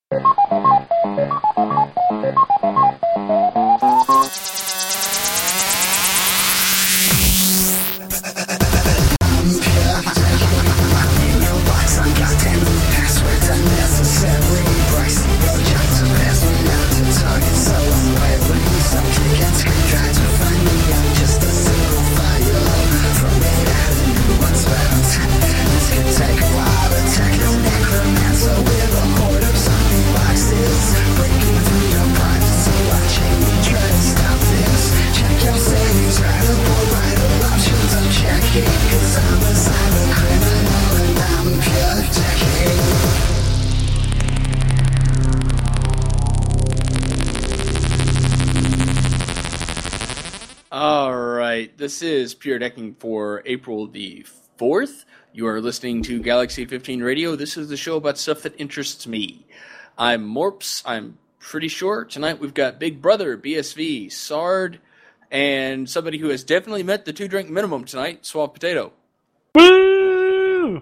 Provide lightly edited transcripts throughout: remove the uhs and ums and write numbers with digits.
This is Pure Decking for April the 4th. You are listening to Galaxy 15 Radio. This is the show about stuff that interests me. I'm Morps. I'm pretty sure. Tonight we've got Big Brother, BSV, Sard, and somebody who has definitely met the 2-drink minimum tonight, Suave Potato. Woo!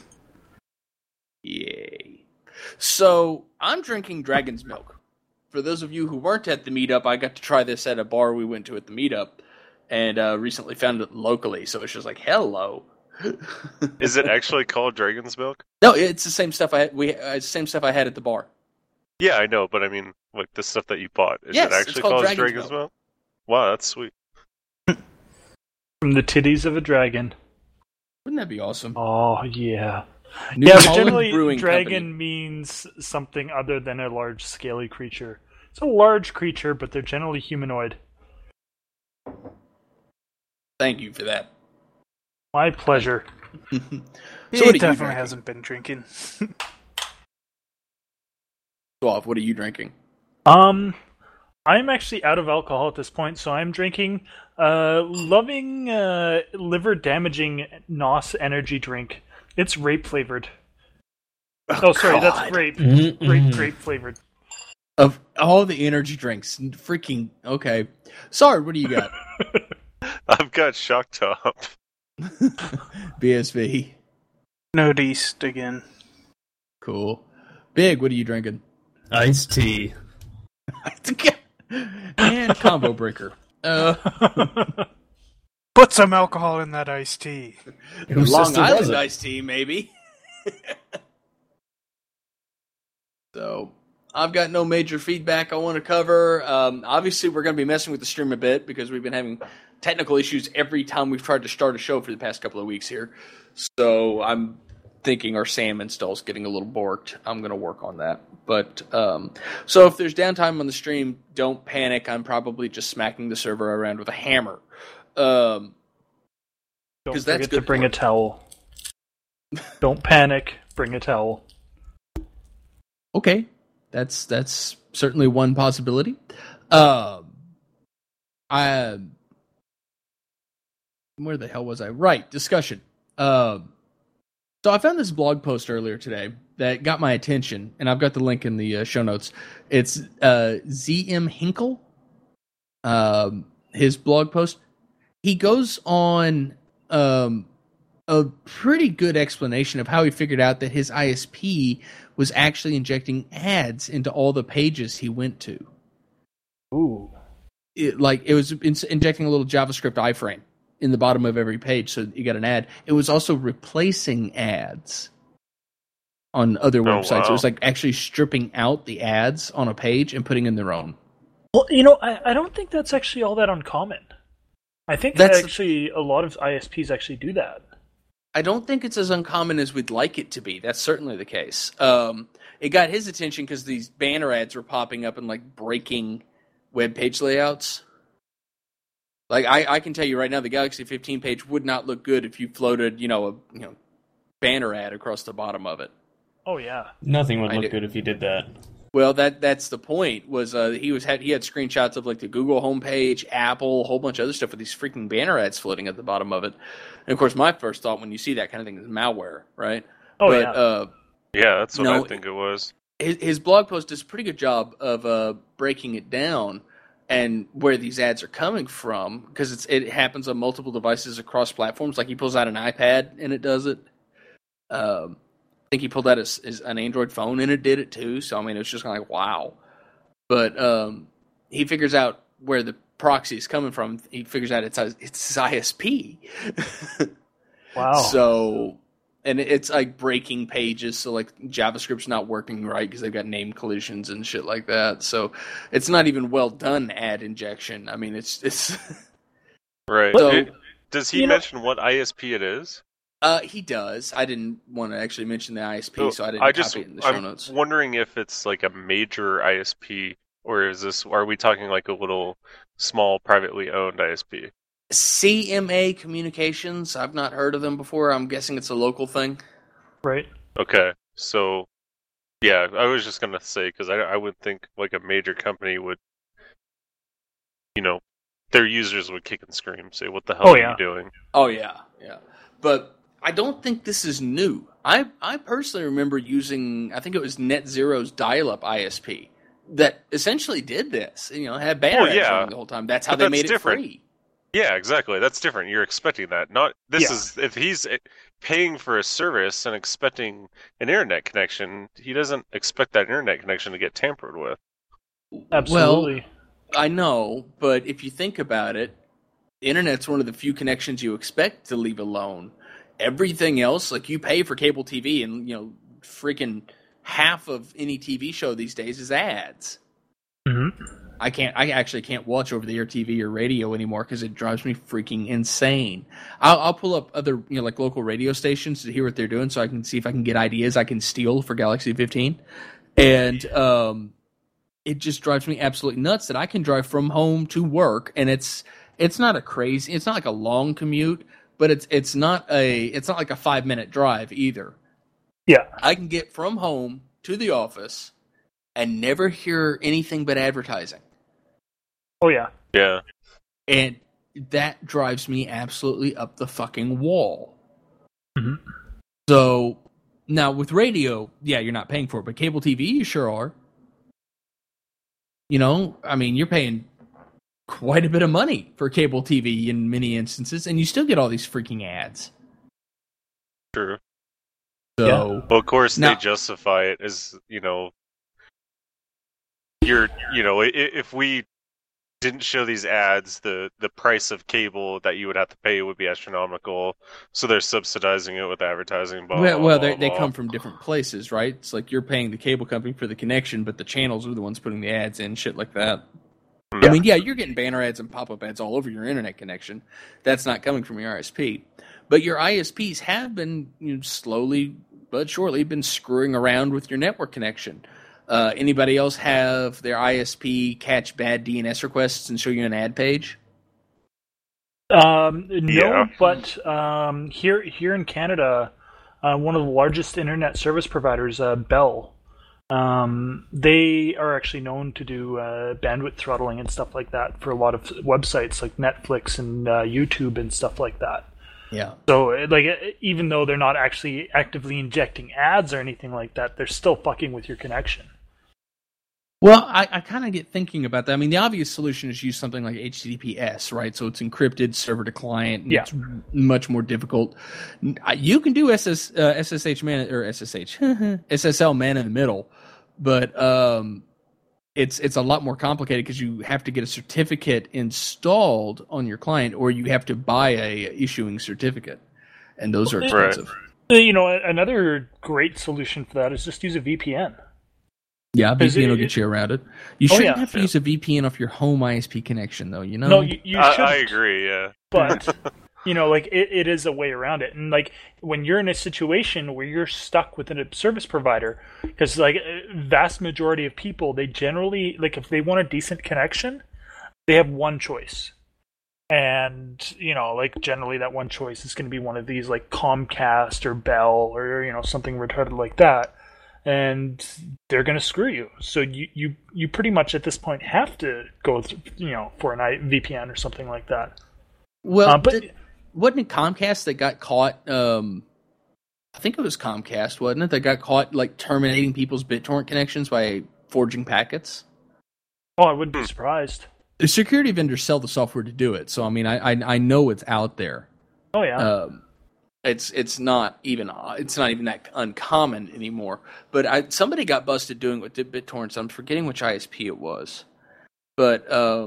Yay. So, I'm drinking Dragon's Milk. For those of you who weren't at the meetup, I got to try this at a bar we went to at the meetup. And recently found it locally, so it's just like, hello. Is it actually called Dragon's Milk? No, it's the same stuff I had at the bar. Yeah, I know, but I mean, like the stuff that you bought. Is yes, it actually it's called Dragon's Milk? Wow, that's sweet. From the titties of a dragon. Wouldn't that be awesome? Oh, yeah. New yeah, but Holland generally, Brewing dragon Company. means something other than a large, scaly creature. It's a large creature, but they're generally humanoid. Thank you for that. My pleasure. So he definitely hasn't been drinking. Suave, what are you drinking? I'm actually out of alcohol at this point, so I'm drinking loving liver-damaging NOS energy drink. It's rape flavored. Oh, sorry, God. That's grape. Grape flavored. Of all the energy drinks, freaking okay. Sard, what do you got? I've got Shock Top. BSV. No East again. Cool. Big, what are you drinking? Iced tea. And Combo Breaker. Put some alcohol in that iced tea. Long Island iced tea, maybe. So, I've got no major feedback I want to cover. Obviously, we're going to be messing with the stream a bit because we've been having technical issues every time we've tried to start a show for the past couple of weeks here. So, I'm thinking our SAM install is getting a little borked. I'm going to work on that. But, so if there's downtime on the stream, don't panic. I'm probably just smacking the server around with a hammer. Don't forget to bring a towel. Don't panic. Bring a towel. Okay. That's certainly one possibility. Where the hell was I? Right, discussion. So I found this blog post earlier today that got my attention, and I've got the link in the show notes. It's ZM Hinkle, his blog post. He goes on a pretty good explanation of how he figured out that his ISP was actually injecting ads into all the pages he went to. Ooh. It was injecting a little JavaScript iframe in the bottom of every page, so you got an ad. It was also replacing ads on other websites. Wow. It was like actually stripping out the ads on a page and putting in their own. Well, I don't think that's actually all that uncommon. I think that actually a lot of ISPs actually do that. I don't think it's as uncommon as we'd like it to be. That's certainly the case. It got his attention because these banner ads were popping up and like breaking web page layouts. Like I can tell you right now, the Galaxy 15 page would not look good if you floated, a banner ad across the bottom of it. Oh yeah, Nothing would look good if you did that. Well, that's the point. Was he had screenshots of like the Google homepage, Apple, a whole bunch of other stuff with these freaking banner ads floating at the bottom of it. And of course, my first thought when you see that kind of thing is malware, right? Oh yeah. Yeah, that's what I think it was. His blog post does a pretty good job of breaking it down and where these ads are coming from, because it happens on multiple devices across platforms. Like he pulls out an iPad and it does it. think he pulled out an Android phone and it did it too. So, I mean, it was just kind of like, wow. But he figures out where the proxy is coming from. He figures out it's his ISP. Wow. So, and it's like breaking pages. So, like, JavaScript's not working right because they've got name collisions and shit like that. So, it's not even well done ad injection. I mean, it's right. So, does he mention what ISP it is? He does. I didn't want to actually mention the ISP, so I didn't copy it in the show notes. I'm wondering if it's like a major ISP, or are we talking like a little small privately owned ISP? CMA Communications. I've not heard of them before. I'm guessing it's a local thing. Right. Okay. So, yeah, I was just going to say, because I would think like a major company would, their users would kick and scream, say, what the hell are you doing? Oh, yeah. Yeah. But I don't think this is new. I personally remember using, I think it was NetZero's dial-up ISP that essentially did this. Had banner ads running the whole time. That's how they made it free. Yeah, exactly. That's different. You're expecting that. Is if he's paying for a service and expecting an internet connection, he doesn't expect that internet connection to get tampered with. Absolutely. Well, I know, but if you think about it, the internet's one of the few connections you expect to leave alone. Everything else, like you pay for cable TV, and freaking half of any TV show these days is ads. Mm-hmm. I actually can't watch over-the-air TV or radio anymore because it drives me freaking insane. I'll pull up other like local radio stations to hear what they're doing, so I can see if I can get ideas I can steal for Galaxy 15, and it just drives me absolutely nuts that I can drive from home to work, and it's not like a long commute. But it's not like a 5-minute drive either. Yeah. I can get from home to the office and never hear anything but advertising. Oh yeah. Yeah. And that drives me absolutely up the fucking wall. Mm-hmm. So now with radio, yeah, you're not paying for it, but cable TV you sure are. I mean, you're paying quite a bit of money for cable TV in many instances, and you still get all these freaking ads. True. So, well, of course, they justify it as if we didn't show these ads, the price of cable that you would have to pay would be astronomical. So they're subsidizing it with advertising. They come from different places, right? It's like you're paying the cable company for the connection, but the channels are the ones putting the ads in, shit like that. Yeah. I mean, yeah, you're getting banner ads and pop-up ads all over your internet connection. That's not coming from your ISP. But your ISPs have been slowly but surely been screwing around with your network connection. Anybody else have their ISP catch bad DNS requests and show you an ad page? No, but here in Canada, one of the largest internet service providers, Bell, they are actually known to do bandwidth throttling and stuff like that for a lot of websites like Netflix and YouTube and stuff like that. Yeah. So, like, even though they're not actually actively injecting ads or anything like that, they're still fucking with your connection. Well, I kind of get thinking about that. I mean, the obvious solution is use something like HTTPS, right? So it's encrypted server to client. And it's much more difficult. You can do SSL man in the middle, but it's a lot more complicated because you have to get a certificate installed on your client, or you have to buy a issuing certificate, and those are expensive. Right. Another great solution for that is just use a VPN. Yeah, VPN will get you around it. You shouldn't have to use a VPN off your home ISP connection, though. No, you should. I agree. Yeah, but like it is a way around it. And like when you're in a situation where you're stuck with a service provider, because like vast majority of people, they generally if they want a decent connection, they have one choice. And generally that one choice is going to be one of these like Comcast or Bell or something retarded like that. And they're going to screw you. So you pretty much at this point have to go for an VPN or something like that. Well, wasn't it Comcast that got caught? I think it was Comcast, wasn't it? That got caught like terminating people's BitTorrent connections by forging packets. Oh, I wouldn't be surprised. The security vendors sell the software to do it, so I mean, I know it's out there. Oh yeah. It's not even that uncommon anymore. But somebody got busted doing what did BitTorrent. I'm forgetting which ISP it was, but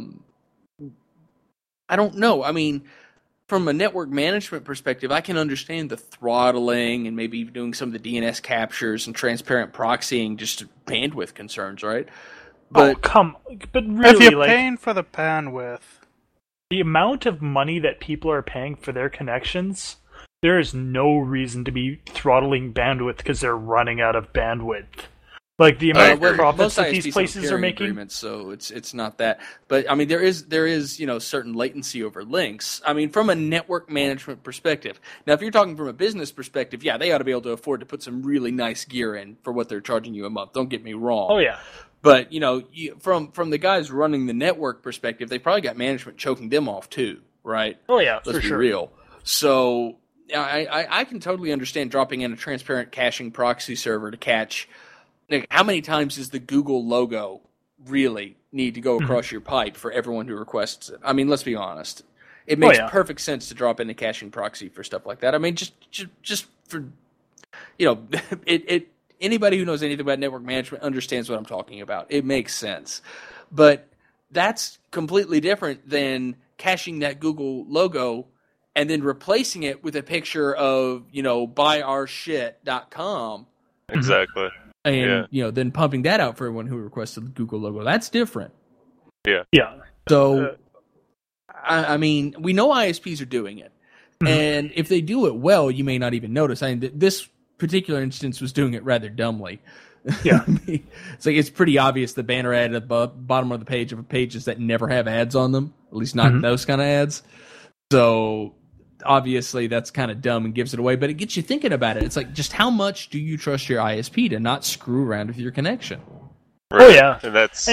I don't know. I mean, from a network management perspective, I can understand the throttling and maybe doing some of the DNS captures and transparent proxying, just bandwidth concerns, right? But but really, if you're paying for the bandwidth, the amount of money that people are paying for their connections, there is no reason to be throttling bandwidth because they're running out of bandwidth. Like the amount of profits that these places are making. So it's not that. But I mean, there is certain latency over links. I mean, from a network management perspective. Now, if you're talking from a business perspective, yeah, they ought to be able to afford to put some really nice gear in for what they're charging you a month. Don't get me wrong. Oh yeah. But from the guys running the network perspective, they probably got management choking them off too, right? Oh yeah, Let's be real. So I can totally understand dropping in a transparent caching proxy server to catch. Like, how many times does the Google logo really need to go across your pipe for everyone who requests it? I mean, let's be honest. It makes perfect sense to drop in a caching proxy for stuff like that. I mean, just for anybody who knows anything about network management understands what I'm talking about. It makes sense. But that's completely different than caching that Google logo and then replacing it with a picture of, buyOurShit.com. Exactly. And, then pumping that out for everyone who requested the Google logo. That's different. Yeah. Yeah. So, I mean, we know ISPs are doing it. And if they do it well, you may not even notice. I mean, this particular instance was doing it rather dumbly. Yeah. It's like, it's pretty obvious the banner ad at the bottom of the page of pages that never have ads on them, at least not those kind of ads. So obviously that's kind of dumb and gives it away, but it gets you thinking about it. It's like, just how much do you trust your ISP to not screw around with your connection? Right. Oh yeah. And that's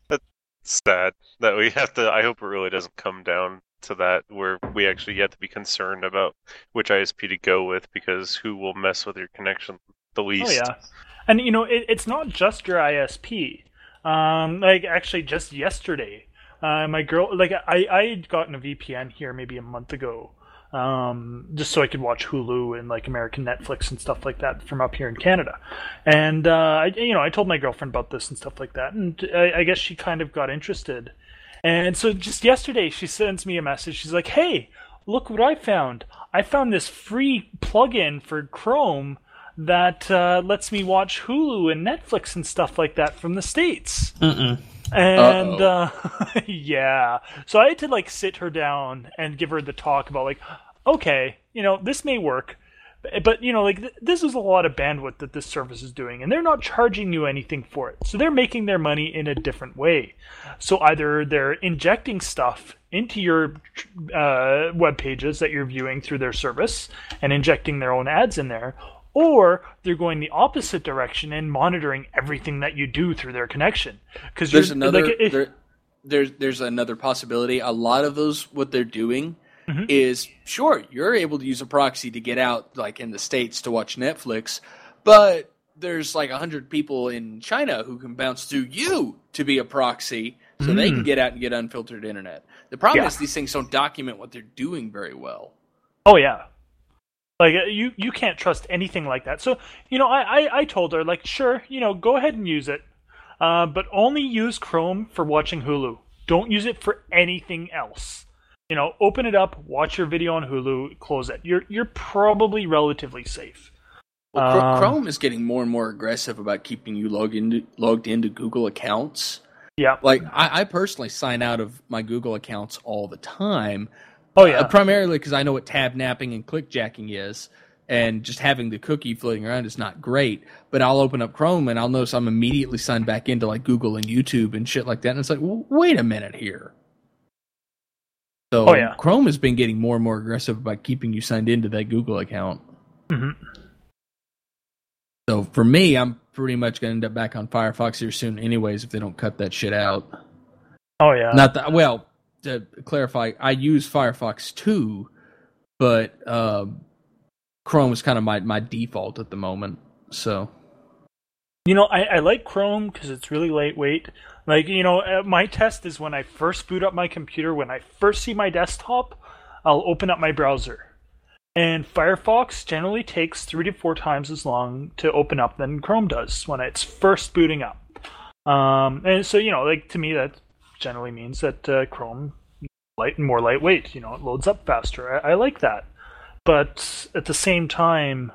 sad that we have to. I hope it really doesn't come down to that where we actually have to be concerned about which ISP to go with, because who will mess with your connection the least. Oh yeah. And it's not just your ISP. Like actually just yesterday, my girl, I had gotten a VPN here maybe a month ago, just so I could watch Hulu and like American Netflix and stuff like that from up here in Canada. And I told my girlfriend about this and stuff like that, and I guess she kind of got interested. And so just yesterday, she sends me a message. She's like, "Hey, look what I found! I found this free plugin for Chrome that lets me watch Hulu and Netflix and stuff like that from the States." And yeah, so I had to like sit her down and give her the talk about like, okay, this may work, but this is a lot of bandwidth that this service is doing, and they're not charging you anything for it, so they're making their money in a different way. So either they're injecting stuff into your web pages that you're viewing through their service and injecting their own ads in there, or they're going the opposite direction and monitoring everything that you do through their connection. Because there's another possibility. A lot of those, what they're doing is, sure, you're able to use a proxy to get out, like in the States, to watch Netflix, but there's like 100 people in China who can bounce through you to be a proxy, so they can get out and get unfiltered internet. The problem is these things don't document what they're doing very well. Oh yeah. Like, you can't trust anything like that. So, I told her, like, sure, go ahead and use it. But only use Chrome for watching Hulu. Don't use it for anything else. Open it up, watch your video on Hulu, close it. You're probably relatively safe. Well, Chrome is getting more and more aggressive about keeping you logged into Google accounts. Yeah. Like, I personally sign out of my Google accounts all the time. Oh yeah, primarily because I know what tab napping and clickjacking is, and just having the cookie floating around is not great. But I'll open up Chrome and I'll notice I'm immediately signed back into like Google and YouTube and shit like that, and it's like, well, wait a minute here. So Chrome has been getting more and more aggressive about keeping you signed into that Google account. So for me, I'm pretty much going to end up back on Firefox here soon, anyways, if they don't cut that shit out. Oh yeah, not that well. To clarify, I use Firefox too, but Chrome is kind of my default at the moment. So, I like Chrome because it's really lightweight. Like, my test is when I first boot up my computer, when I first see my desktop, I'll open up my browser. And Firefox generally takes 3 to 4 times as long to open up than Chrome does when it's first booting up. And so, to me, that generally means that Chrome more lightweight. It loads up faster. I like that. But at the same time,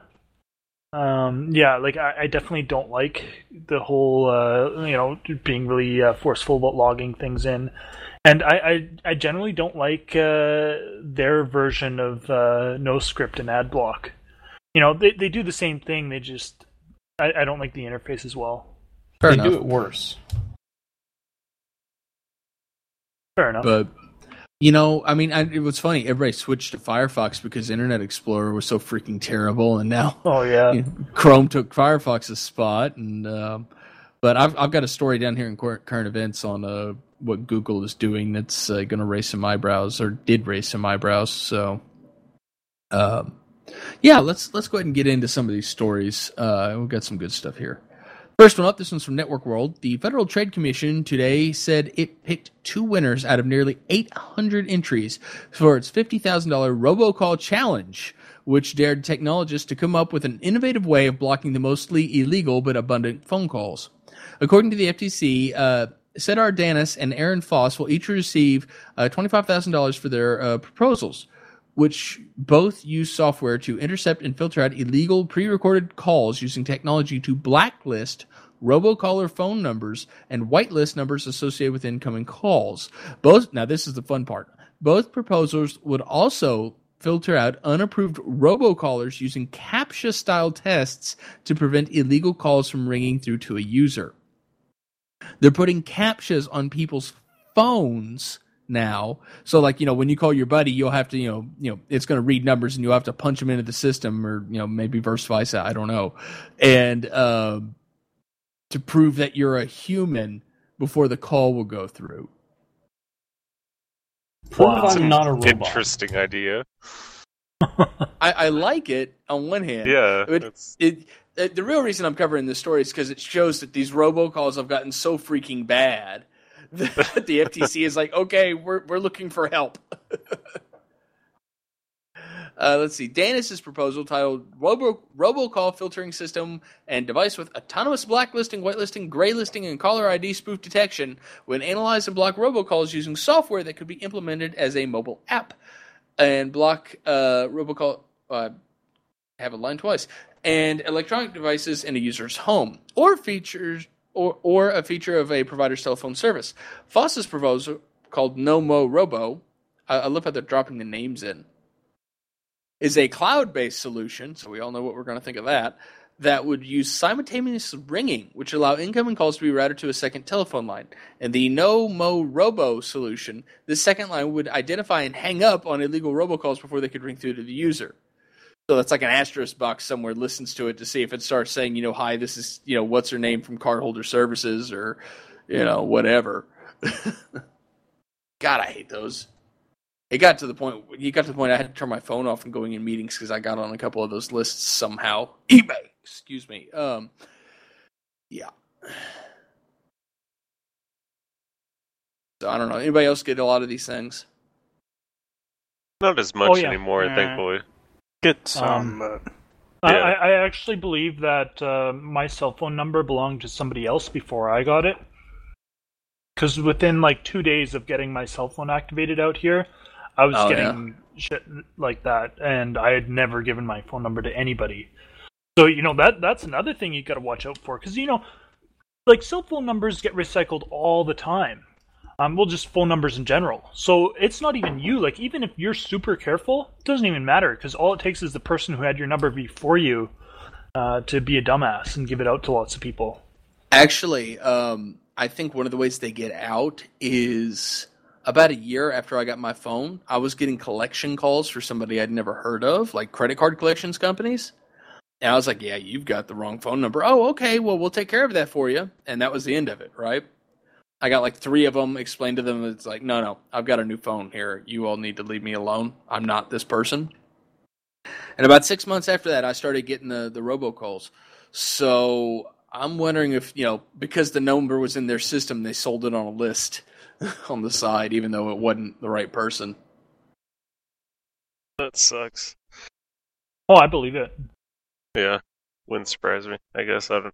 I definitely don't like the whole, being really forceful about logging things in. And I generally don't like their version of NoScript and AdBlock. They do the same thing. They just I don't like the interface as well. They do it worse. Fair enough. But it was funny. Everybody switched to Firefox because Internet Explorer was so freaking terrible, and now Chrome took Firefox's spot. And but I've got a story down here in current events on what Google is doing that's going to raise some eyebrows, or did raise some eyebrows. So, let's go ahead and get into some of these stories. We've got some good stuff here. First one up, this one's from Network World. The Federal Trade Commission today said it picked 2 winners out of nearly 800 entries for its $50,000 robocall challenge, which dared technologists to come up with an innovative way of blocking the mostly illegal but abundant phone calls. According to the FTC, Cedar Danis and Aaron Foss will each receive $25,000 for their proposals, which both use software to intercept and filter out illegal pre-recorded calls using technology to blacklist robocaller phone numbers and whitelist numbers associated with incoming calls. Now this is the fun part. Both proposals would also filter out unapproved robocallers using CAPTCHA-style tests to prevent illegal calls from ringing through to a user. They're putting CAPTCHAs on people's phones now. So when you call your buddy, you'll have to, it's going to read numbers and you'll have to punch them into the system, or, maybe vice versa. I don't know. And, to prove that you're a human before the call will go through. Prove I'm not a robot. Interesting idea. I like it on one hand. Yeah. The real reason I'm covering this story is because it shows that these robocalls have gotten so freaking bad that the FTC is like, okay, we're looking for help. Let's see. Danis' proposal, titled Robocall Filtering System and Device with Autonomous Blacklisting, Whitelisting, Graylisting, and Caller ID Spoof Detection, would analyze and block robocalls using software that could be implemented as a mobile app and block robocall. Have a line twice. And electronic devices in a user's home, or a feature of a provider's telephone service. Foss's proposal, called No Mo Robo, I love how they're dropping the names in, is a cloud-based solution, so we all know what we're going to think of that would use simultaneous ringing, which allow incoming calls to be routed to a second telephone line. And the No Mo Robo solution, this second line would identify and hang up on illegal robocalls before they could ring through to the user. So that's like an asterisk box somewhere listens to it to see if it starts saying, hi, this is, what's her name from Cardholder Services, or, whatever. God, I hate those. You got to the point I had to turn my phone off from going in meetings because I got on a couple of those lists somehow. eBay, excuse me. Yeah. So I don't know. Anybody else get a lot of these things? Not as much anymore, thankfully. Get some. I actually believe that my cell phone number belonged to somebody else before I got it. Because within 2 days of getting my cell phone activated out here, I was getting shit like that, and I had never given my phone number to anybody. So, that's another thing you gotta watch out for. Because, cell phone numbers get recycled all the time. Just phone numbers in general. So it's not even you. Even if you're super careful, it doesn't even matter, because all it takes is the person who had your number before you to be a dumbass and give it out to lots of people. Actually, I think one of the ways they get out is about a year after I got my phone, I was getting collection calls for somebody I'd never heard of, like credit card collections companies. And I was like, yeah, you've got the wrong phone number. Oh, okay, well, we'll take care of that for you. And that was the end of it, right? I got 3 of them, explained to them, it's like, no, I've got a new phone here. You all need to leave me alone. I'm not this person. And about 6 months after that, I started getting the robocalls. So I'm wondering if, because the number was in their system, they sold it on a list on the side, even though it wasn't the right person. That sucks. Oh, I believe it. Yeah, wouldn't surprise me. I guess I don't.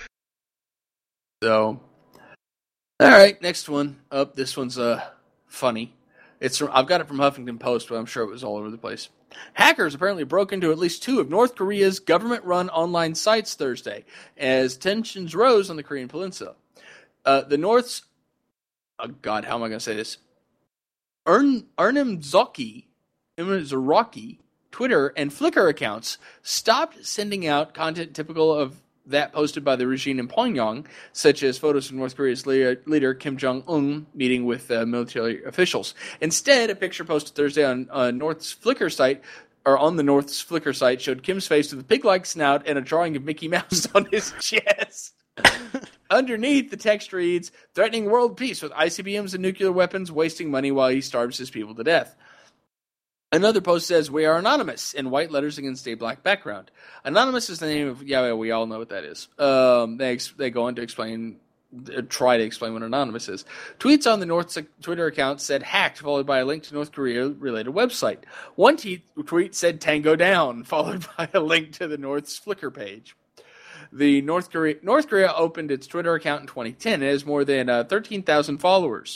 So, all right, next one up. This one's funny. I've got it from Huffington Post, but I'm sure it was all over the place. Hackers apparently broke into at least 2 of North Korea's government-run online sites Thursday as tensions rose on the Korean peninsula. The North's how am I going to say this? Arnim Zoki, Twitter and Flickr accounts stopped sending out content typical of that posted by the regime in Pyongyang, such as photos of North Korea's leader Kim Jong-un meeting with military officials. Instead, a picture posted Thursday on North's Flickr site, or on the North's Flickr site, showed Kim's face with a pig-like snout and a drawing of Mickey Mouse on his chest. Underneath, the text reads, "Threatening world peace with ICBMs and nuclear weapons, wasting money while he starves his people to death." Another post says, "We are anonymous," in white letters against a black background. Anonymous is the name of, we all know what that is. They go on to try to explain what anonymous is. Tweets on the North's Twitter account said hacked, followed by a link to North Korea-related website. One tweet said Tango down, followed by a link to the North's Flickr page. The North Korea opened its Twitter account in 2010. It has more than 13,000 followers.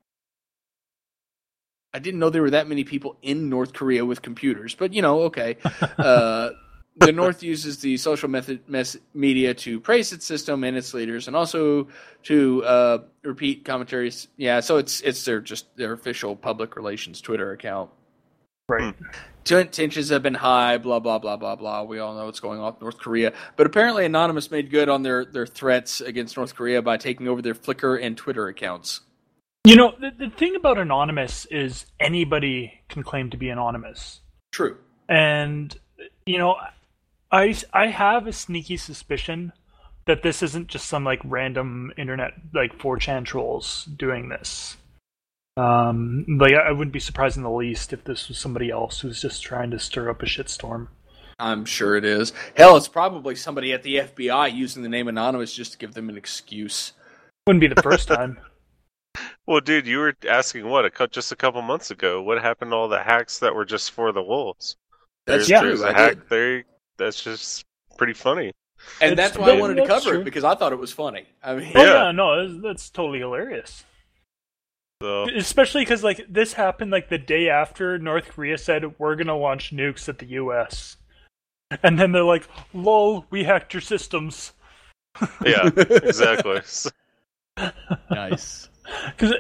I didn't know there were that many people in North Korea with computers, but okay. The North uses the social media to praise its system and its leaders, and also to repeat commentaries. Yeah, so it's their official public relations Twitter account. Right. Tensions have been high, blah, blah, blah, blah, blah. We all know what's going on with North Korea. But apparently Anonymous made good on their threats against North Korea by taking over their Flickr and Twitter accounts. The thing about Anonymous is anybody can claim to be anonymous. True. And, I have a sneaky suspicion that this isn't just some, random internet, 4chan trolls doing this. I wouldn't be surprised in the least if this was somebody else who's just trying to stir up a shitstorm. I'm sure it is. Hell, it's probably somebody at the FBI using the name Anonymous just to give them an excuse. Wouldn't be the first time. Well, dude, you were asking just a couple months ago. What happened to all the hacks that were just for the wolves? There's a hack there. That's just pretty funny. And that's why I wanted to cover it, because I thought it was funny. I mean, that's totally hilarious. So. Especially because this happened the day after North Korea said we're gonna launch nukes at the U.S. And then they're like, "Lol, we hacked your systems." Yeah, exactly. Nice. Because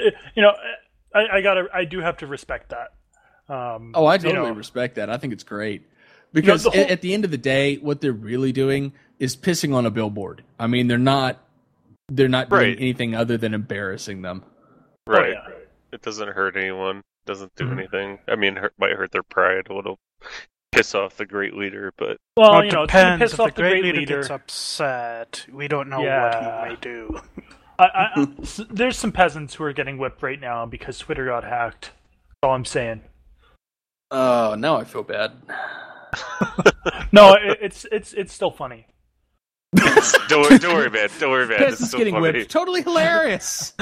I do have to respect that. I totally respect that. I think it's great because at the end of the day, what they're really doing is pissing on a billboard. I mean, they're not doing anything other than embarrassing them. Right. Oh, yeah. It doesn't hurt anyone. Doesn't do anything. I mean, might hurt their pride a little. Piss off the great leader, but it depends. If the great leader gets upset, we don't know what he may do. There's some peasants who are getting whipped right now because Twitter got hacked. That's all I'm saying. Oh, now I feel bad. No, it's still funny. don't worry, man. Don't worry, man. It's getting funny. Whipped. Totally hilarious.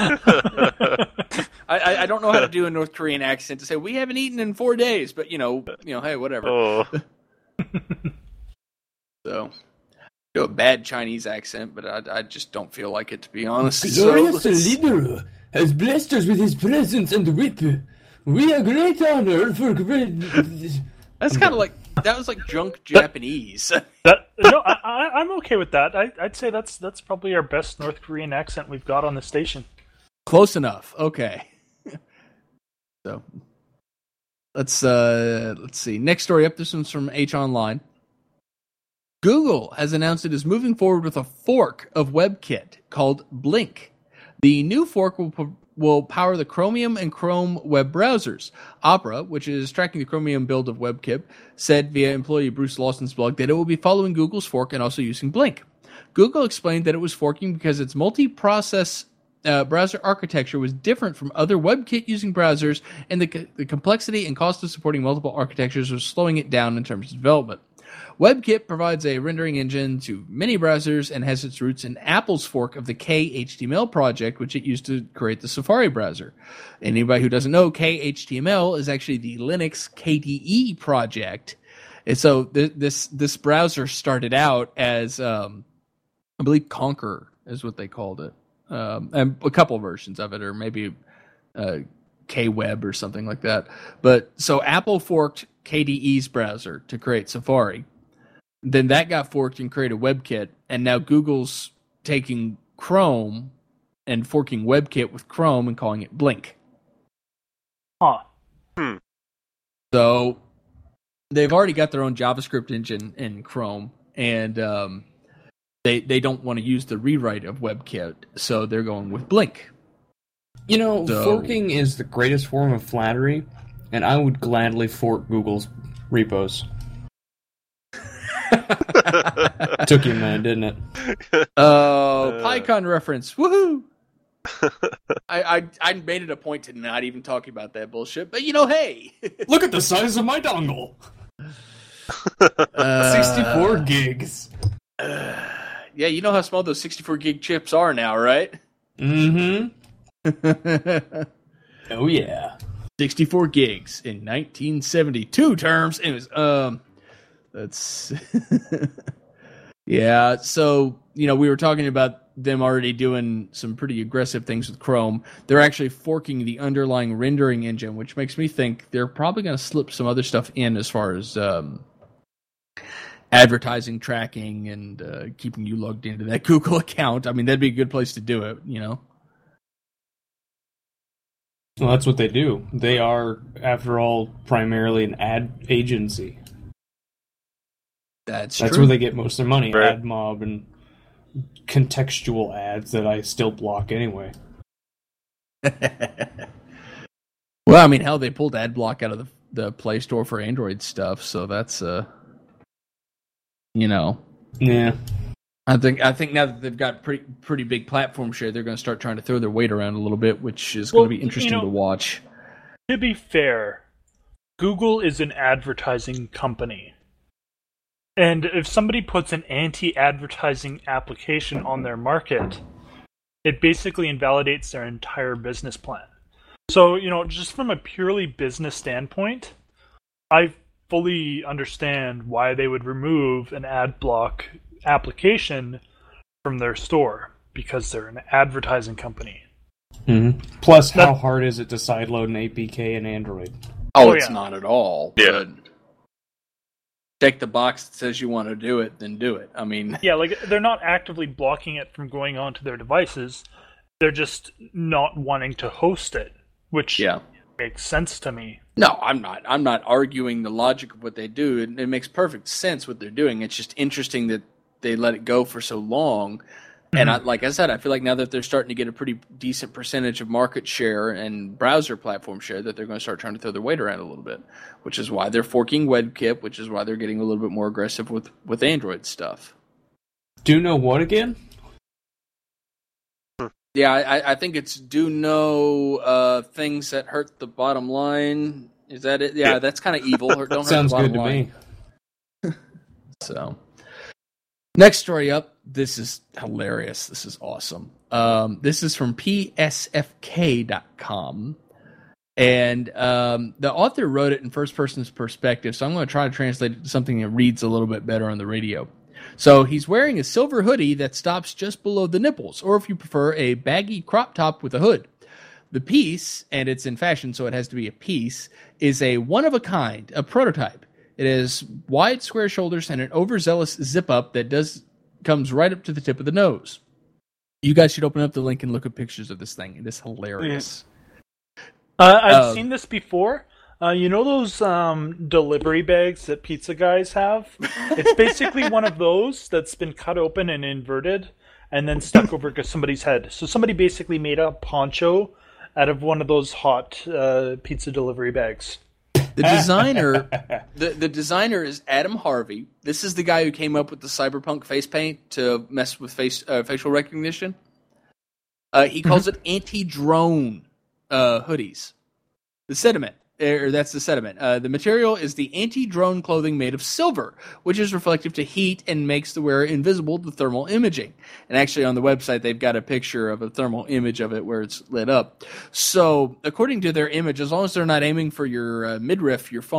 I don't know how to do a North Korean accent to say we haven't eaten in 4 days, but hey, whatever. Oh. So, do a bad Chinese accent, but I just don't feel like it, to be honest. Glorious leader has blessed us with his presence and whip. We are great honor for great. That's kind of that was like drunk Japanese. I'm okay with that. I'd say that's probably our best North Korean accent we've got on the station. Close enough. Okay. So let's see. Next story up. This one's from H Online. Google has announced it is moving forward with a fork of WebKit called Blink. The new fork will power the Chromium and Chrome web browsers. Opera, which is tracking the Chromium build of WebKit, said via employee Bruce Lawson's blog that it will be following Google's fork and also using Blink. Google explained that it was forking because its multi-process browser architecture was different from other WebKit-using browsers, and the complexity and cost of supporting multiple architectures was slowing it down in terms of development. WebKit provides a rendering engine to many browsers and has its roots in Apple's fork of the KHTML project, which it used to create the Safari browser. Anybody who doesn't know, KHTML is actually the Linux KDE project. And so this browser started out as, I believe, Conqueror is what they called it, and a couple versions of it, or maybe KWeb or something like that. But so Apple forked KDE's browser to create Safari. Then that got forked and created WebKit, and now Google's taking Chrome and forking WebKit with Chrome and calling it Blink. Huh. So they've already got their own JavaScript engine in Chrome, and they don't want to use the rewrite of WebKit, so they're going with Blink. Forking is the greatest form of flattery, and I would gladly fork Google's repos. Took you a minute, didn't it? PyCon reference. Woohoo! I made it a point to not even talk about that bullshit, but hey! Look at the size of my dongle! 64 gigs. Yeah, you know how small those 64 gig chips are now, right? Mm-hmm. Oh, yeah. 64 gigs in 1972 terms. It was, that's... Yeah, so, we were talking about them already doing some pretty aggressive things with Chrome. They're actually forking the underlying rendering engine, which makes me think they're probably going to slip some other stuff in as far as advertising tracking and keeping you logged into that Google account. I mean, that'd be a good place to do it, Well, that's what they do. They are, after all, primarily an ad agency. That's where they get most of their money. Right. AdMob and contextual ads that I still block anyway. Well, I mean, hell, they pulled AdBlock out of the Play Store for Android stuff, so that's, Yeah. I think now that they've got pretty big platform share, they're going to start trying to throw their weight around a little bit, which is going to be interesting to watch. To be fair, Google is an advertising company. And if somebody puts an anti-advertising application on their market, it basically invalidates their entire business plan. So, just from a purely business standpoint, I fully understand why they would remove an ad block application from their store, because they're an advertising company. Mm-hmm. Plus, how hard is it to sideload an APK in Android? Oh, it's not at all. Yeah. But check the box that says you want to do it, then do it. I mean... Yeah, they're not actively blocking it from going onto their devices. They're just not wanting to host it, which makes sense to me. No, I'm not arguing the logic of what they do. It makes perfect sense what they're doing. It's just interesting that they let it go for so long. And like I said, I feel like now that they're starting to get a pretty decent percentage of market share and browser platform share, that they're going to start trying to throw their weight around a little bit, which is why they're forking WebKit, which is why they're getting a little bit more aggressive with Android stuff. Do know what again? Yeah, I think it's do no things that hurt the bottom line. Is that it? Yeah, that's kind of evil. Or don't sounds hurt the good bottom to me. So, next story up. This is hilarious. This is awesome. This is from psfk.com. And the author wrote it in first person's perspective, so I'm going to try to translate it to something that reads a little bit better on the radio. So he's wearing a silver hoodie that stops just below the nipples, or if you prefer, a baggy crop top with a hood. The piece, and it's in fashion, so it has to be a piece, is a one-of-a-kind, a prototype. It has wide square shoulders and an overzealous zip-up that comes right up to the tip of the nose. You guys should open up the link and look at pictures of this thing. It is hilarious. I've seen this before. You know those delivery bags that pizza guys have? It's basically one of those that's been cut open and inverted and then stuck over somebody's head. So somebody basically made a poncho out of one of those hot pizza delivery bags. The designer, the designer is Adam Harvey. This is the guy who came up with the cyberpunk face paint to mess with facial recognition. He calls it anti-drone hoodies. The sediment. That's the sediment. The material is the anti-drone clothing made of silver, which is reflective to heat and makes the wearer invisible to thermal imaging. And actually on the website, they've got a picture of a thermal image of it where it's lit up. So according to their image, as long as they're not aiming for your midriff, you're fine.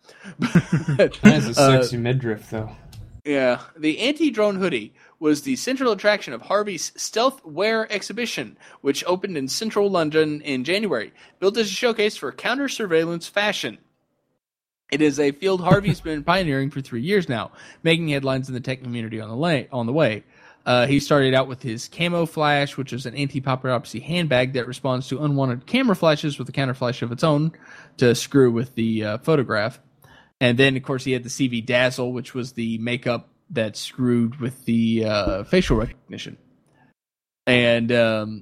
That's a sexy midriff, though. Yeah. The anti-drone hoodie was the central attraction of Harvey's Stealth Wear exhibition, which opened in central London in January, built as a showcase for counter-surveillance fashion. It is a field Harvey's been pioneering for 3 years now, making headlines in the tech community on the way. He started out with his Camo Flash, which is an anti-paparazzi handbag that responds to unwanted camera flashes with a counter flash of its own to screw with the photograph. And then, of course, he had the CV Dazzle, which was the makeup that screwed with the facial recognition. And, and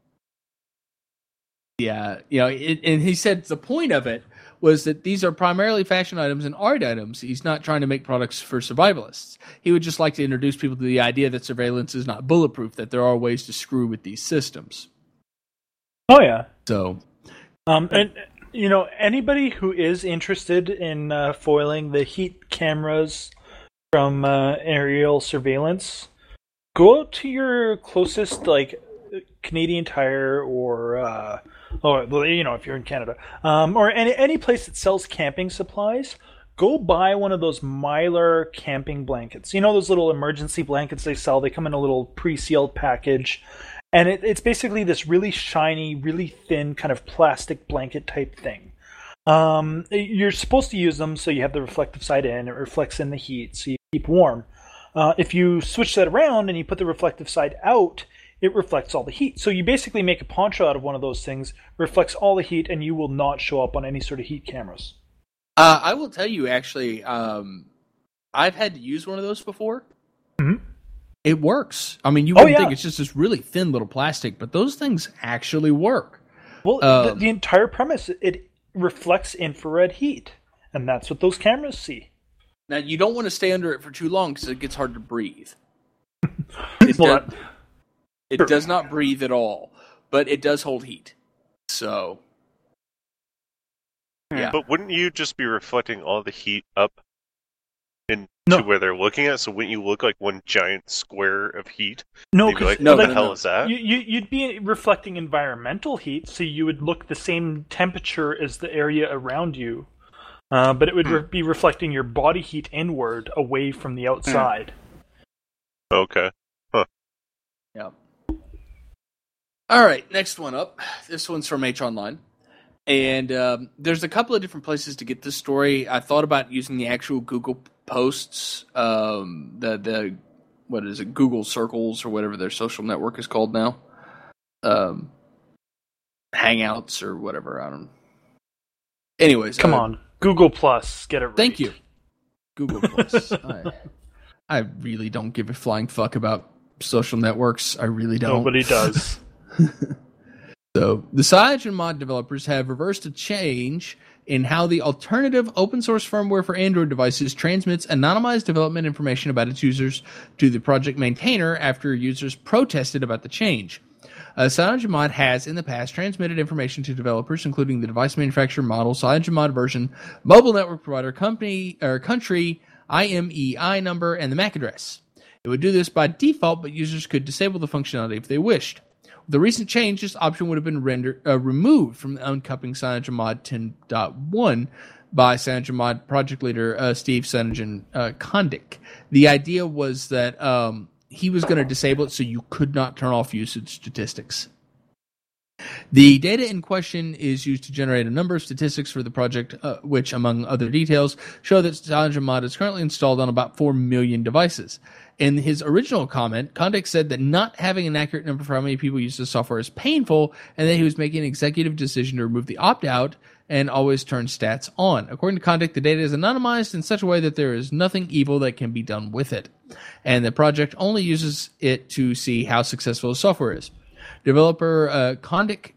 he said the point of it was that these are primarily fashion items and art items. He's not trying to make products for survivalists. He would just like to introduce people to the idea that surveillance is not bulletproof, that there are ways to screw with these systems. Oh, yeah. So, and anybody who is interested in foiling the heat cameras from aerial surveillance, go out to your closest, Canadian Tire or if you're in Canada, or any place that sells camping supplies, go buy one of those Mylar camping blankets. You know those little emergency blankets they sell? They come in a little pre-sealed package. And it's basically this really shiny, really thin kind of plastic blanket type thing. You're supposed to use them so you have the reflective side in. It reflects in the heat so you keep warm. If you switch that around and you put the reflective side out, it reflects all the heat. So you basically make a poncho out of one of those things, reflects all the heat, and you will not show up on any sort of heat cameras. I will tell you, actually, I've had to use one of those before. Mm-hmm. It works. I mean, you wouldn't think it's just this really thin little plastic, but those things actually work. Well, the entire premise, it reflects infrared heat, and that's what those cameras see. Now, you don't want to stay under it for too long because it gets hard to breathe. It does not breathe at all, but it does hold heat. So, yeah. But wouldn't you just be reflecting all the heat up into where they're looking at? So wouldn't you look like one giant square of heat? No, because what the hell is that? You'd be reflecting environmental heat, so you would look the same temperature as the area around you, but it would be reflecting your body heat inward, away from the outside. Okay. Huh. Yeah. All right, next one up. This one's from H Online. And there's a couple of different places to get this story. I thought about using the actual Google posts, the what is it, Google Circles or whatever their social network is called now. Hangouts or whatever, I don't know. Anyways. Come on, Google Plus, get it right. Thank you. Google Plus. I really don't give a flying fuck about social networks. I really don't. Nobody does. So, the CyanogenMod developers have reversed a change in how the alternative open-source firmware for Android devices transmits anonymized development information about its users to the project maintainer after users protested about the change. CyanogenMod has, in the past, transmitted information to developers, including the device manufacturer, model, CyanogenMod version, mobile network provider, company or country, IMEI number, and the MAC address. It would do this by default, but users could disable the functionality if they wished. The recent change, this option would have been removed from the uncoupling CyanogenMod 10.1 by CyanogenMod project leader Steve Cyanogen-Kondik. The idea was that he was going to disable it so you could not turn off usage statistics. The data in question is used to generate a number of statistics for the project, which, among other details, show that CyanogenMod is currently installed on about 4 million devices. In his original comment, Kondik said that not having an accurate number for how many people use the software is painful, and that he was making an executive decision to remove the opt-out and always turn stats on. According to Kondik, the data is anonymized in such a way that there is nothing evil that can be done with it, and the project only uses it to see how successful the software is. Developer Kondush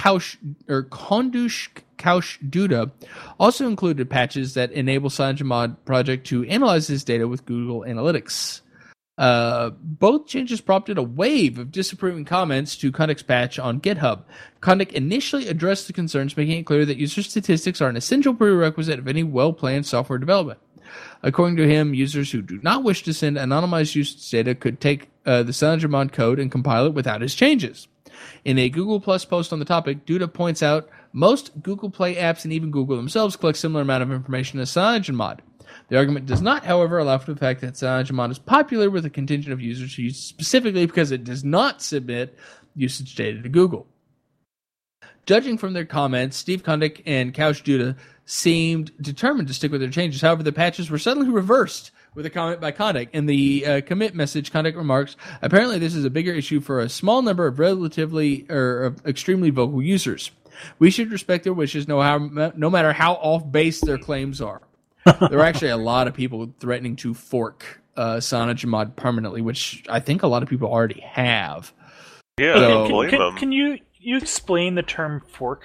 Kaush Duda also included patches that enable CyanogenMod project to analyze this data with Google Analytics. Both changes prompted a wave of disapproving comments to Kondik's patch on GitHub. Kondik initially addressed the concerns, making it clear that user statistics are an essential prerequisite of any well-planned software development. According to him, users who do not wish to send anonymized usage data could take the CyanogenMod code and compile it without his changes. In a Google Plus post on the topic, Duda points out Most Google Play apps and even Google themselves collect similar amount of information as CyanogenMod. The argument does not, however, allow for the fact that CyanogenMod is popular with a contingent of users who use it specifically because it does not submit usage data to Google. Judging from their comments, Steve Kondik and Couch Judah seemed determined to stick with their changes. However, the patches were suddenly reversed with a comment by Kondik. In the commit message, Kondik remarks, apparently this is a bigger issue for a small number of relatively or extremely vocal users. We should respect their wishes no matter how off-base their claims are. There are actually a lot of people threatening to fork CyanogenMod permanently, which I think a lot of people already have. Yeah, so, can you explain the term fork?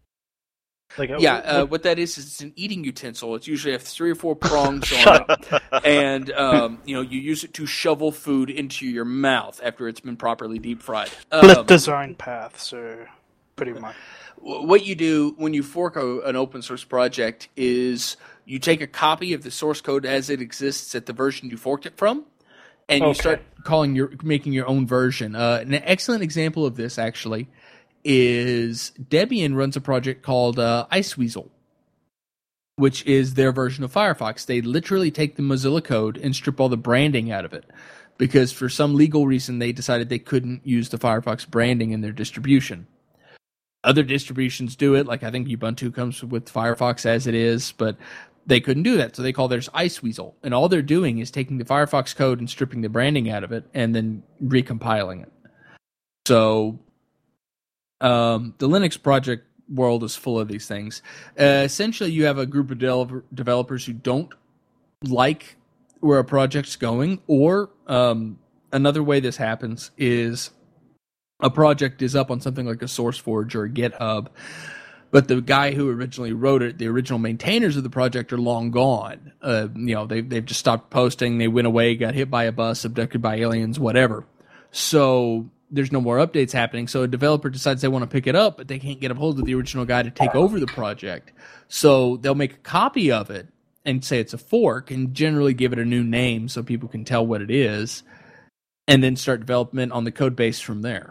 What that is it's an eating utensil. It's usually have 3 or 4 prongs on it, and you use it to shovel food into your mouth after it's been properly deep fried. Split design path, so pretty much. What you do when you fork an open source project is you take a copy of the source code as it exists at the version you forked it from, and you start making your own version. An excellent example of this, actually, is Debian runs a project called Iceweasel, which is their version of Firefox. They literally take the Mozilla code and strip all the branding out of it, because for some legal reason they decided they couldn't use the Firefox branding in their distribution. Other distributions do it, like I think Ubuntu comes with Firefox as it is, but they couldn't do that, so they call theirs Iceweasel. And all they're doing is taking the Firefox code and stripping the branding out of it and then recompiling it. So the Linux project world is full of these things. Essentially, you have a group of developers who don't like where a project's going, or another way this happens is a project is up on something like a SourceForge or a GitHub, but the guy who originally wrote it, the original maintainers of the project, are long gone. They've just stopped posting. They went away, got hit by a bus, abducted by aliens, whatever. So there's no more updates happening. So a developer decides they want to pick it up, but they can't get a hold of the original guy to take over the project. So they'll make a copy of it and say it's a fork, and generally give it a new name so people can tell what it is, and then start development on the code base from there.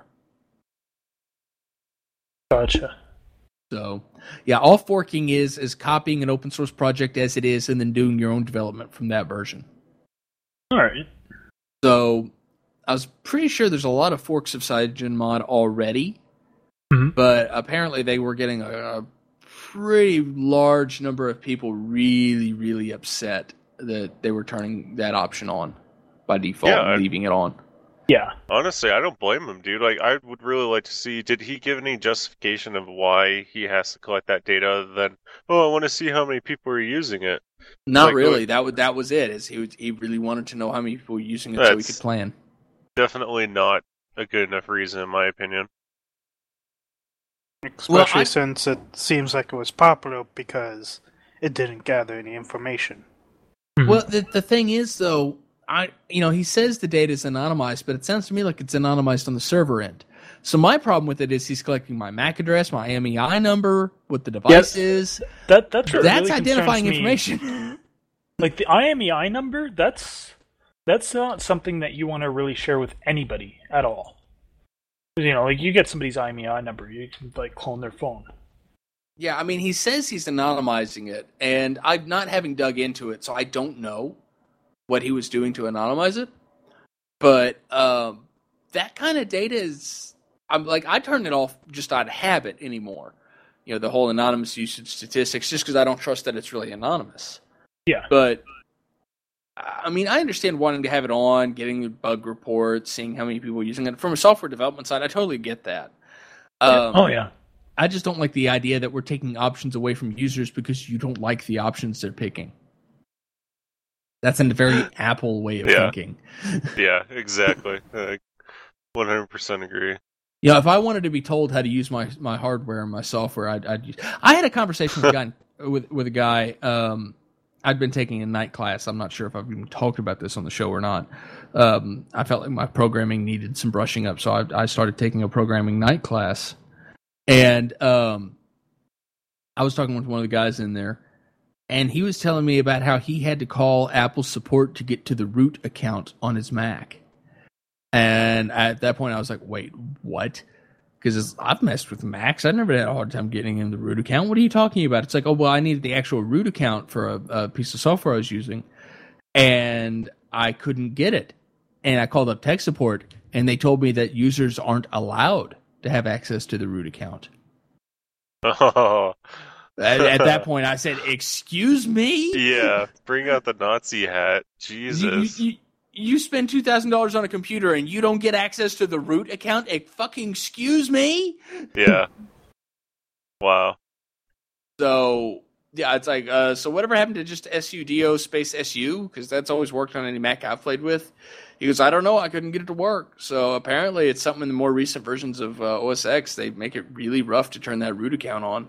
Gotcha. So, yeah, all forking is copying an open source project as it is and then doing your own development from that version. All right. So, I was pretty sure there's a lot of forks of CyanogenMod already, but apparently they were getting a pretty large number of people really, really upset that they were turning that option on by default and leaving it on. Yeah. Honestly, I don't blame him, dude. Like, I would really like to see, did he give any justification of why he has to collect that data other than, I want to see how many people are using it? Not really. That was it. Is he really wanted to know how many people were using it so he could plan. Definitely not a good enough reason, in my opinion. Especially since it seems like it was popular because it didn't gather any information. Well, the thing is, though, he says the data is anonymized, but it sounds to me like it's anonymized on the server end. So my problem with it is he's collecting my MAC address, my MEI number, what the device is. That's really identifying information. Like the IMEI number, that's not something that you want to really share with anybody at all. Like you get somebody's IMEI number, you can clone their phone. Yeah, I mean, he says he's anonymizing it, and I'm not having dug into it, so I don't know what he was doing to anonymize it. But that kind of data is, I turn it off just out of habit anymore. The whole anonymous usage statistics, just because I don't trust that it's really anonymous. Yeah. But I mean, I understand wanting to have it on, getting bug reports, seeing how many people are using it. From a software development side, I totally get that. Yeah. I just don't like the idea that we're taking options away from users because you don't like the options they're picking. That's a very Apple way of thinking. Yeah, exactly. 100% agree. If I wanted to be told how to use my hardware and my software, I'd use. I had a conversation with a guy. I'd been taking a night class. I'm not sure if I've even talked about this on the show or not. I felt like my programming needed some brushing up, so I started taking a programming night class. And I was talking with one of the guys in there, and he was telling me about how he had to call Apple support to get to the root account on his Mac. And at that point, I was like, wait, what? Because I've messed with Macs. I never had a hard time getting in the root account. What are you talking about? It's like, oh, well, I needed the actual root account for a piece of software I was using, and I couldn't get it. And I called up tech support, and they told me that users aren't allowed to have access to the root account. Oh. At that point, I said, excuse me? Yeah, bring out the Nazi hat. Jesus. You spend $2,000 on a computer and you don't get access to the root account? Fucking excuse me? Yeah. Wow. So, yeah, it's like, so whatever happened to just sudo space su? Because that's always worked on any Mac I've played with. He goes, I don't know, I couldn't get it to work. So apparently it's something in the more recent versions of OS X. They make it really rough to turn that root account on.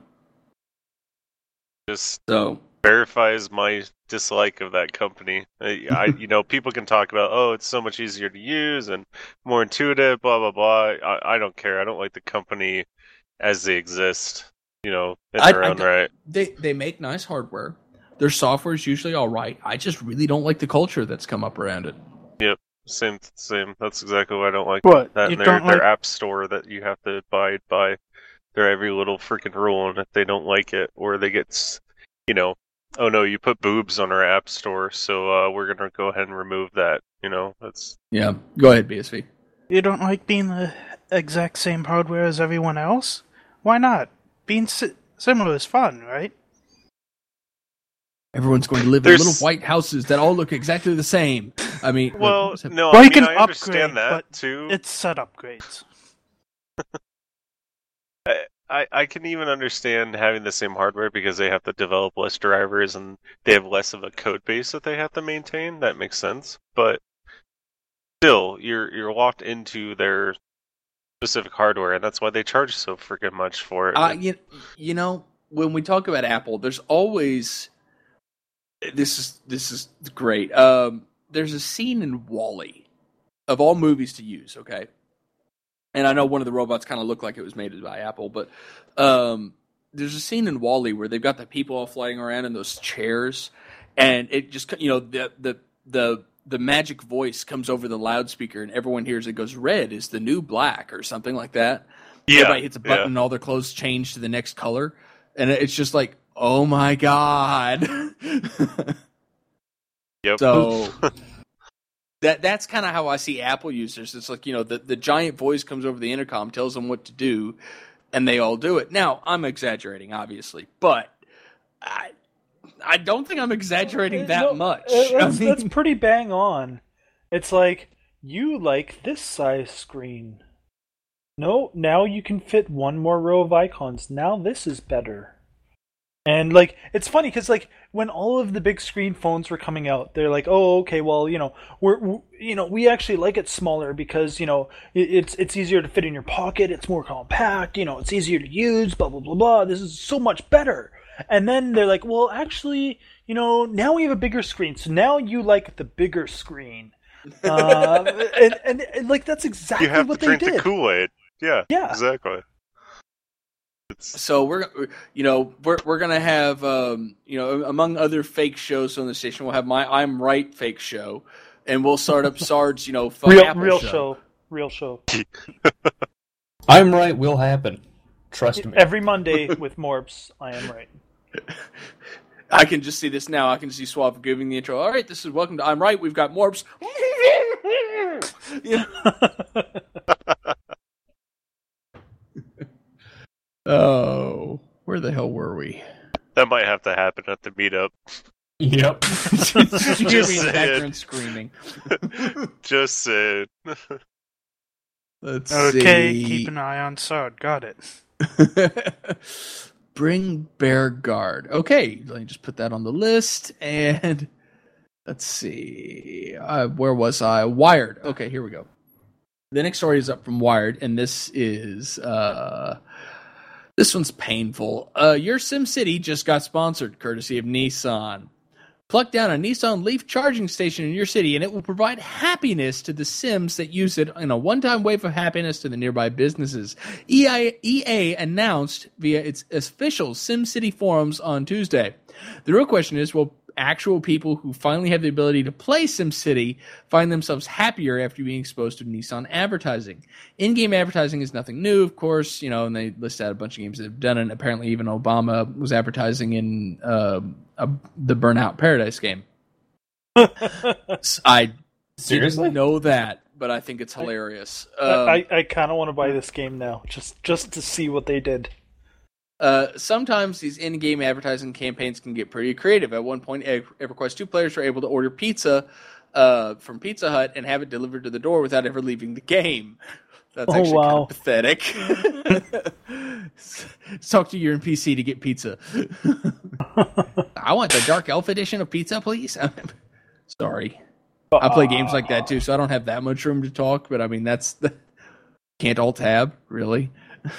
Just so verifies my dislike of that company. People can talk about, oh, it's so much easier to use and more intuitive, blah, blah, blah. I don't care. I don't like the company as they exist, in their own right. They make nice hardware. Their software is usually all right. I just really don't like the culture that's come up around it. Yep. Same. That's exactly what I don't like. What? That and their app store that you have to abide by their every little freaking rule, and if they don't like it, or they get, oh no, you put boobs on our app store, so we're gonna go ahead and remove that. That's yeah. Go ahead, BSV. You don't like being the exact same hardware as everyone else? Why not? Being similar is fun, right? Everyone's going to live in little white houses that all look exactly the same. I mean, well, no, well, I you can understand upgrade, that but too. It's set upgrades. I can even understand having the same hardware because they have to develop less drivers and they have less of a code base that they have to maintain. That makes sense, but still, you're locked into their specific hardware, and that's why they charge so freaking much for it. When we talk about Apple, there's always this is great. There's a scene in WALL-E of all movies to use. Okay. And I know one of the robots kind of looked like it was made by Apple, but there's a scene in WALL-E where they've got the people all flying around in those chairs, and it just, the magic voice comes over the loudspeaker, and everyone hears it goes, red is the new black, or something like that. Yeah. Everybody hits a button, and all their clothes change to the next color, and it's just like, oh my god. Yep. So that's kind of how I see Apple users. It's like, the giant voice comes over the intercom, tells them what to do, and they all do it. Now, I'm exaggerating, obviously, but I don't think I'm exaggerating that much. That's pretty bang on. It's like, you like this size screen. No, now you can fit one more row of icons. Now this is better. And, it's funny, because, when all of the big screen phones were coming out, they're like, oh, okay, well, we actually like it smaller because, it's easier to fit in your pocket, it's more compact, it's easier to use, blah, blah, blah, blah, this is so much better. And then they're like, well, actually, now we have a bigger screen, so now you like the bigger screen. And that's exactly what they did. You have to drink the Kool-Aid. Yeah, exactly. So we're gonna have among other fake shows on the station, we'll have my I'm Right fake show, and we'll start up Sard's fun Apple show. Real show. I'm Right will happen. Trust me. Every Monday with Morps, I am right. I can just see this now. I can see Swab giving the intro. All right, this is welcome to I'm Right. We've got Morps. Oh, where the hell were we? That might have to happen at the meetup. Yep. Just in the background screaming. Just saying. Let's okay, see. keep an eye on Sard. Got it. Bring Bear Guard. Okay, let me just put that on the list. And let's see. Where was I? Wired. Okay, here we go. The next story is up from Wired, and this is... this one's painful. Your SimCity just got sponsored, courtesy of Nissan. Pluck down a Nissan Leaf charging station in your city, and it will provide happiness to the Sims that use it in a one-time wave of happiness to the nearby businesses. EA announced via its official SimCity forums on Tuesday. The real question is, will actual people who finally have the ability to play SimCity find themselves happier after being exposed to Nissan advertising. In-game advertising is nothing new, of course, and they list out a bunch of games that have done it. And apparently even Obama was advertising in the Burnout Paradise game. I Seriously? didn't know that, but I think it's hilarious. I kind of want to buy this game now, just to see what they did. Sometimes these in-game advertising campaigns can get pretty creative. At one point, EverQuest 2 players were able to order pizza from Pizza Hut and have it delivered to the door without ever leaving the game. That's actually kind of pathetic. Talk to your NPC to get pizza. I want the Dark Elf edition of pizza, please. Sorry. I play games like that too, so I don't have that much room to talk, but I mean, can't Alt-Tab, really?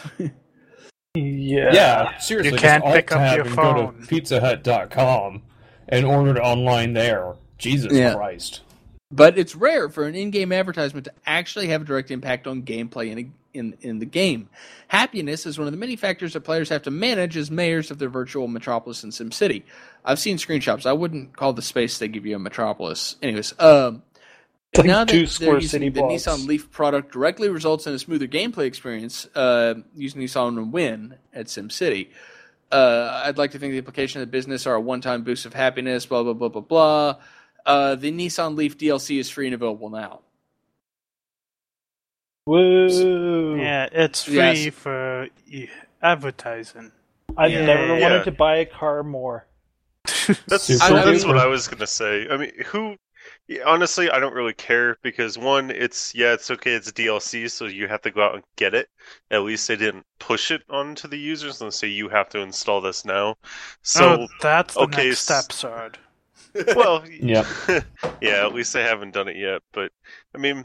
Yeah, seriously. You can't just pick up Alt-tab your and phone. Go to pizzahut.com and order it online there. Jesus Christ. But it's rare for an in-game advertisement to actually have a direct impact on gameplay in the game. Happiness is one of the many factors that players have to manage as mayors of their virtual metropolis in SimCity. I've seen screenshots. I wouldn't call the space they give you a metropolis. Anyways, now that they're using the Nissan Leaf product directly results in a smoother gameplay experience using Nissan and Win at SimCity. I'd like to think the implication of the business are a one-time boost of happiness, blah, blah, blah, blah, blah. The Nissan Leaf DLC is free and available now. Woo! Yeah, it's free for advertising. I've never wanted to buy a car more. That's what I was gonna say. I mean, honestly, I don't really care because one, it's okay, it's DLC, so you have to go out and get it. At least they didn't push it onto the users and say you have to install this now. So that's the next step, Sword. Well, yeah, at least they haven't done it yet. But I mean,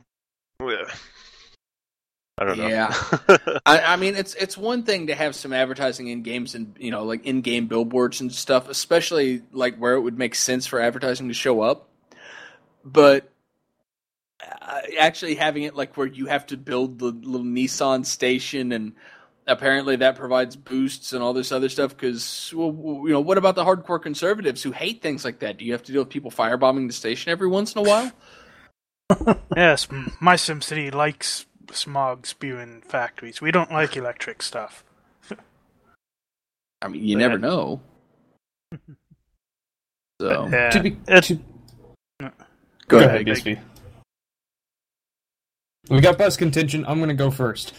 I don't know. Yeah, I mean, it's one thing to have some advertising in games and like in-game billboards and stuff, especially like where it would make sense for advertising to show up. But actually having it like where you have to build the little Nissan station, and apparently that provides boosts and all this other stuff. Because what about the hardcore conservatives who hate things like that? Do you have to deal with people firebombing the station every once in a while? Yes, my SimCity likes smog spewing factories. We don't like electric stuff. I mean, you never know. So Go ahead, Gisby. We got best contention. I'm going to go first.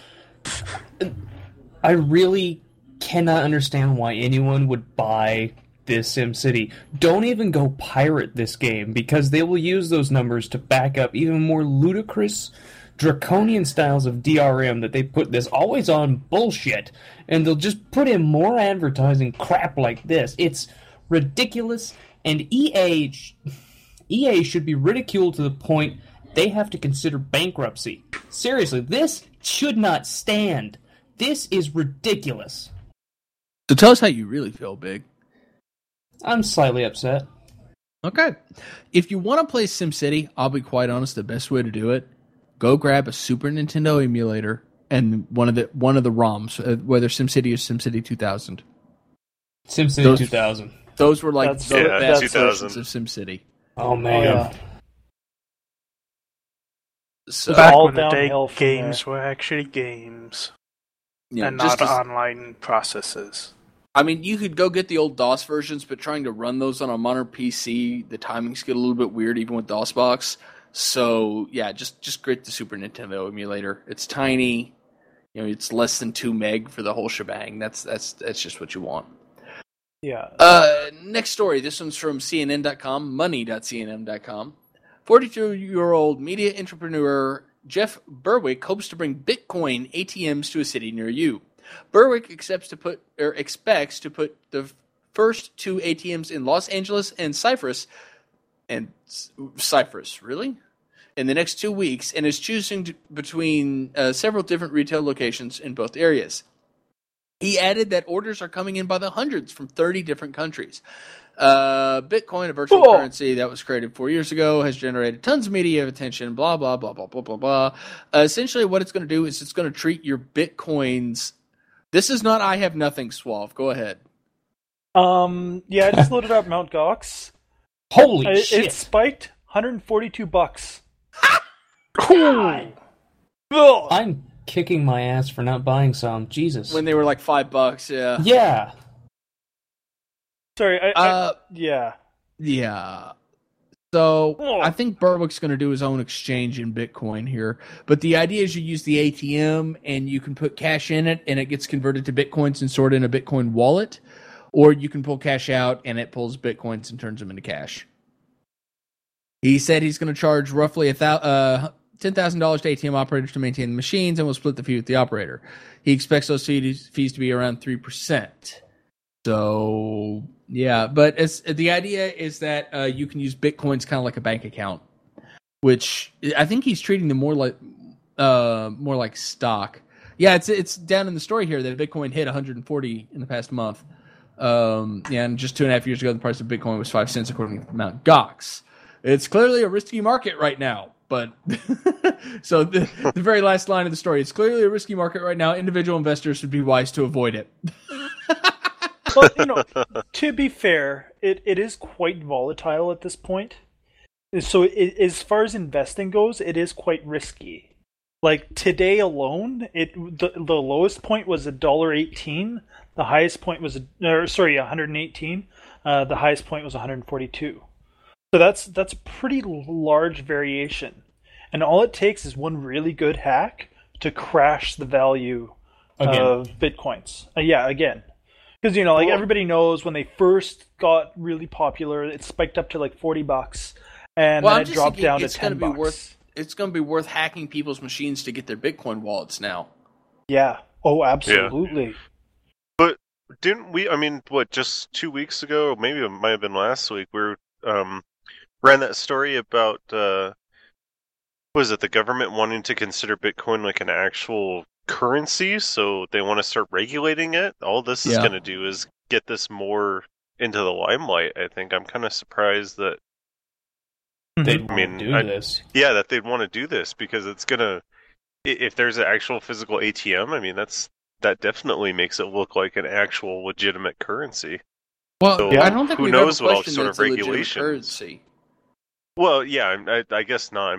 I really cannot understand why anyone would buy this SimCity. Don't even go pirate this game, because they will use those numbers to back up even more ludicrous, draconian styles of DRM that they put this always-on bullshit, and they'll just put in more advertising crap like this. It's ridiculous, and EA should be ridiculed to the point they have to consider bankruptcy. Seriously, this should not stand. This is ridiculous. So tell us how you really feel, Big. I'm slightly upset. Okay. If you want to play SimCity, I'll be quite honest, the best way to do it, go grab a Super Nintendo emulator and one of the ROMs, whether SimCity or SimCity 2000. SimCity 2000. Those were like the best 2000. versions of SimCity. Oh, man. So, Back all when the day downhill from games were actually games and just not online processes. I mean, you could go get the old DOS versions, but trying to run those on a modern PC, the timings get a little bit weird, even with DOSBox. So, yeah, just get the Super Nintendo emulator. It's tiny. It's less than 2 meg for the whole shebang. That's just what you want. Yeah. Next story. This one's from CNN.com, money.cnn.com. 42-year-old media entrepreneur Jeff Berwick hopes to bring Bitcoin ATMs to a city near you. Berwick expects to put the first 2 ATMs in Los Angeles and Cyprus, really? In the next 2 weeks, and is choosing between several different retail locations in both areas. He added that orders are coming in by the hundreds from 30 different countries. Bitcoin, a virtual currency that was created 4 years ago, has generated tons of media attention, blah, blah, blah, blah, blah, blah, blah. Essentially, what it's going to do is it's going to treat your Bitcoins... This is not I Have Nothing, Suave. Go ahead. Yeah, I just loaded up Mt. Gox. Holy shit! It spiked $142. God. Ugh. I'm kicking my ass for not buying some. Jesus. When they were like $5, yeah. Yeah. Sorry, yeah. Yeah. So Oh. I think Berwick's going to do his own exchange in Bitcoin here. But the idea is you use the ATM and you can put cash in it and it gets converted to Bitcoins and stored in a Bitcoin wallet. Or you can pull cash out and it pulls Bitcoins and turns them into cash. He said he's going to charge roughly $10,000 to ATM operators to maintain the machines and will split the fee with the operator. He expects those fees to be around 3%. So, yeah, but the idea is that you can use Bitcoins kind of like a bank account, which I think he's treating them more like stock. Yeah, it's down in the story here that Bitcoin hit 140 in the past month. And just 2.5 years ago, the price of Bitcoin was 5 cents according to Mt. Gox. It's clearly a risky market right now. But so the very last line of the story, it's clearly a risky market right now. Individual investors would be wise to avoid it. But, to be fair, it is quite volatile at this point. So as far as investing goes, it is quite risky. Like today alone, the lowest point was $1.18. The highest point was 118. The highest point was 142. So that's a pretty large variation, and all it takes is one really good hack to crash the value of Bitcoins. Again. Because, everybody knows when they first got really popular, it spiked up to like $40, and then it dropped down to $10. It's going to be worth hacking people's machines to get their Bitcoin wallets now. Yeah. Oh, absolutely. Yeah. But didn't we, just 2 weeks ago, or maybe it might have been last week, we ran that story about, was it the government wanting to consider Bitcoin like an actual currency, so they want to start regulating it? All this is going to do is get this more into the limelight, I think. I'm kind of surprised that they'd want to do this. Yeah, that they'd want to do this, because it's going to, if there's an actual physical ATM, that definitely makes it look like an actual legitimate currency. Well, so I don't think who we've knows ever what all questioned sort that of it's a legitimate regulations. currency. Well, yeah, I guess not.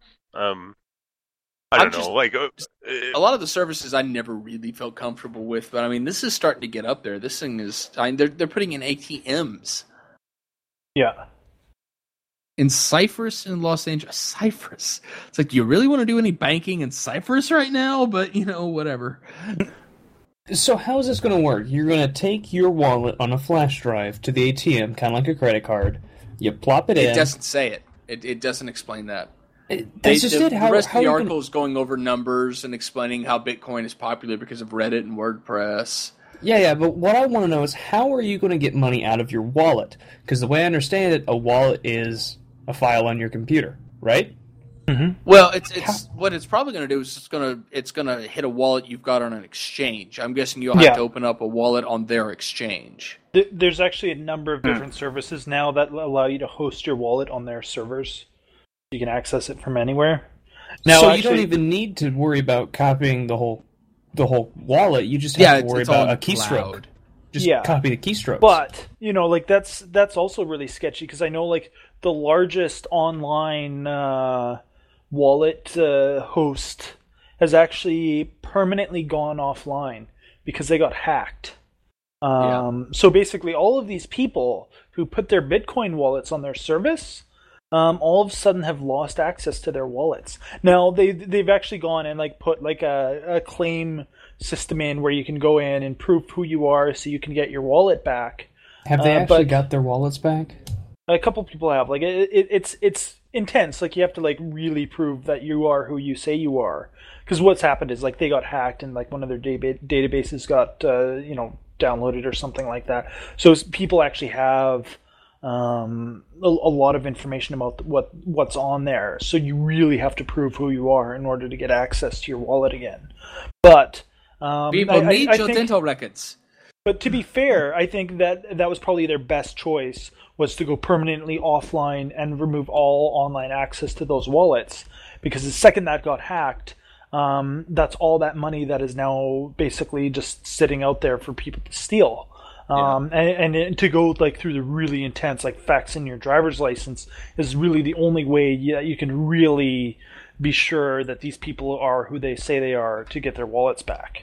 I don't know. A lot of the services I never really felt comfortable with, but this is starting to get up there. This thing is, they're putting in ATMs. Yeah. In Cyprus in Los Angeles. Cyprus. It's like, do you really want to do any banking in Cyprus right now? But, whatever. So how is this going to work? You're going to take your wallet on a flash drive to the ATM, kind of like a credit card. You plop it in. It doesn't say it. It doesn't explain that. The rest of the article is going over numbers and explaining how Bitcoin is popular because of Reddit and WordPress. Yeah, but what I want to know is, how are you going to get money out of your wallet? Because the way I understand it, a wallet is a file on your computer, right? Mm-hmm. Well, it's what it's probably going to do is it's going to hit a wallet you've got on an exchange. I'm guessing you'll have to open up a wallet on their exchange. There's actually a number of different services now that allow you to host your wallet on their servers. You can access it from anywhere. Now, so you don't even need to worry about copying the whole wallet. You just have to worry about a keystroke. Cloud. Just copy the keystrokes. But that's also really sketchy, because I know the largest online wallet host has actually permanently gone offline because they got hacked. So basically, all of these people who put their Bitcoin wallets on their service, all of a sudden have lost access to their wallets. Now they've actually gone and put a claim system in where you can go in and prove who you are, so you can get your wallet back. Have they actually got their wallets back? A couple people have. It's intense. You have to really prove that you are who you say you are. Because what's happened is they got hacked and one of their databases got downloaded or something like that. So people actually have a lot of information about what's on there. So you really have to prove who you are in order to get access to your wallet again. But people need your dental records. But to be fair, I think that was probably their best choice, was to go permanently offline and remove all online access to those wallets. Because the second that got hacked, that's all that money that is now basically just sitting out there for people to steal. And to go like through the really intense, like faxing your driver's license is really the only way you can really be sure that these people are who they say they are to get their wallets back.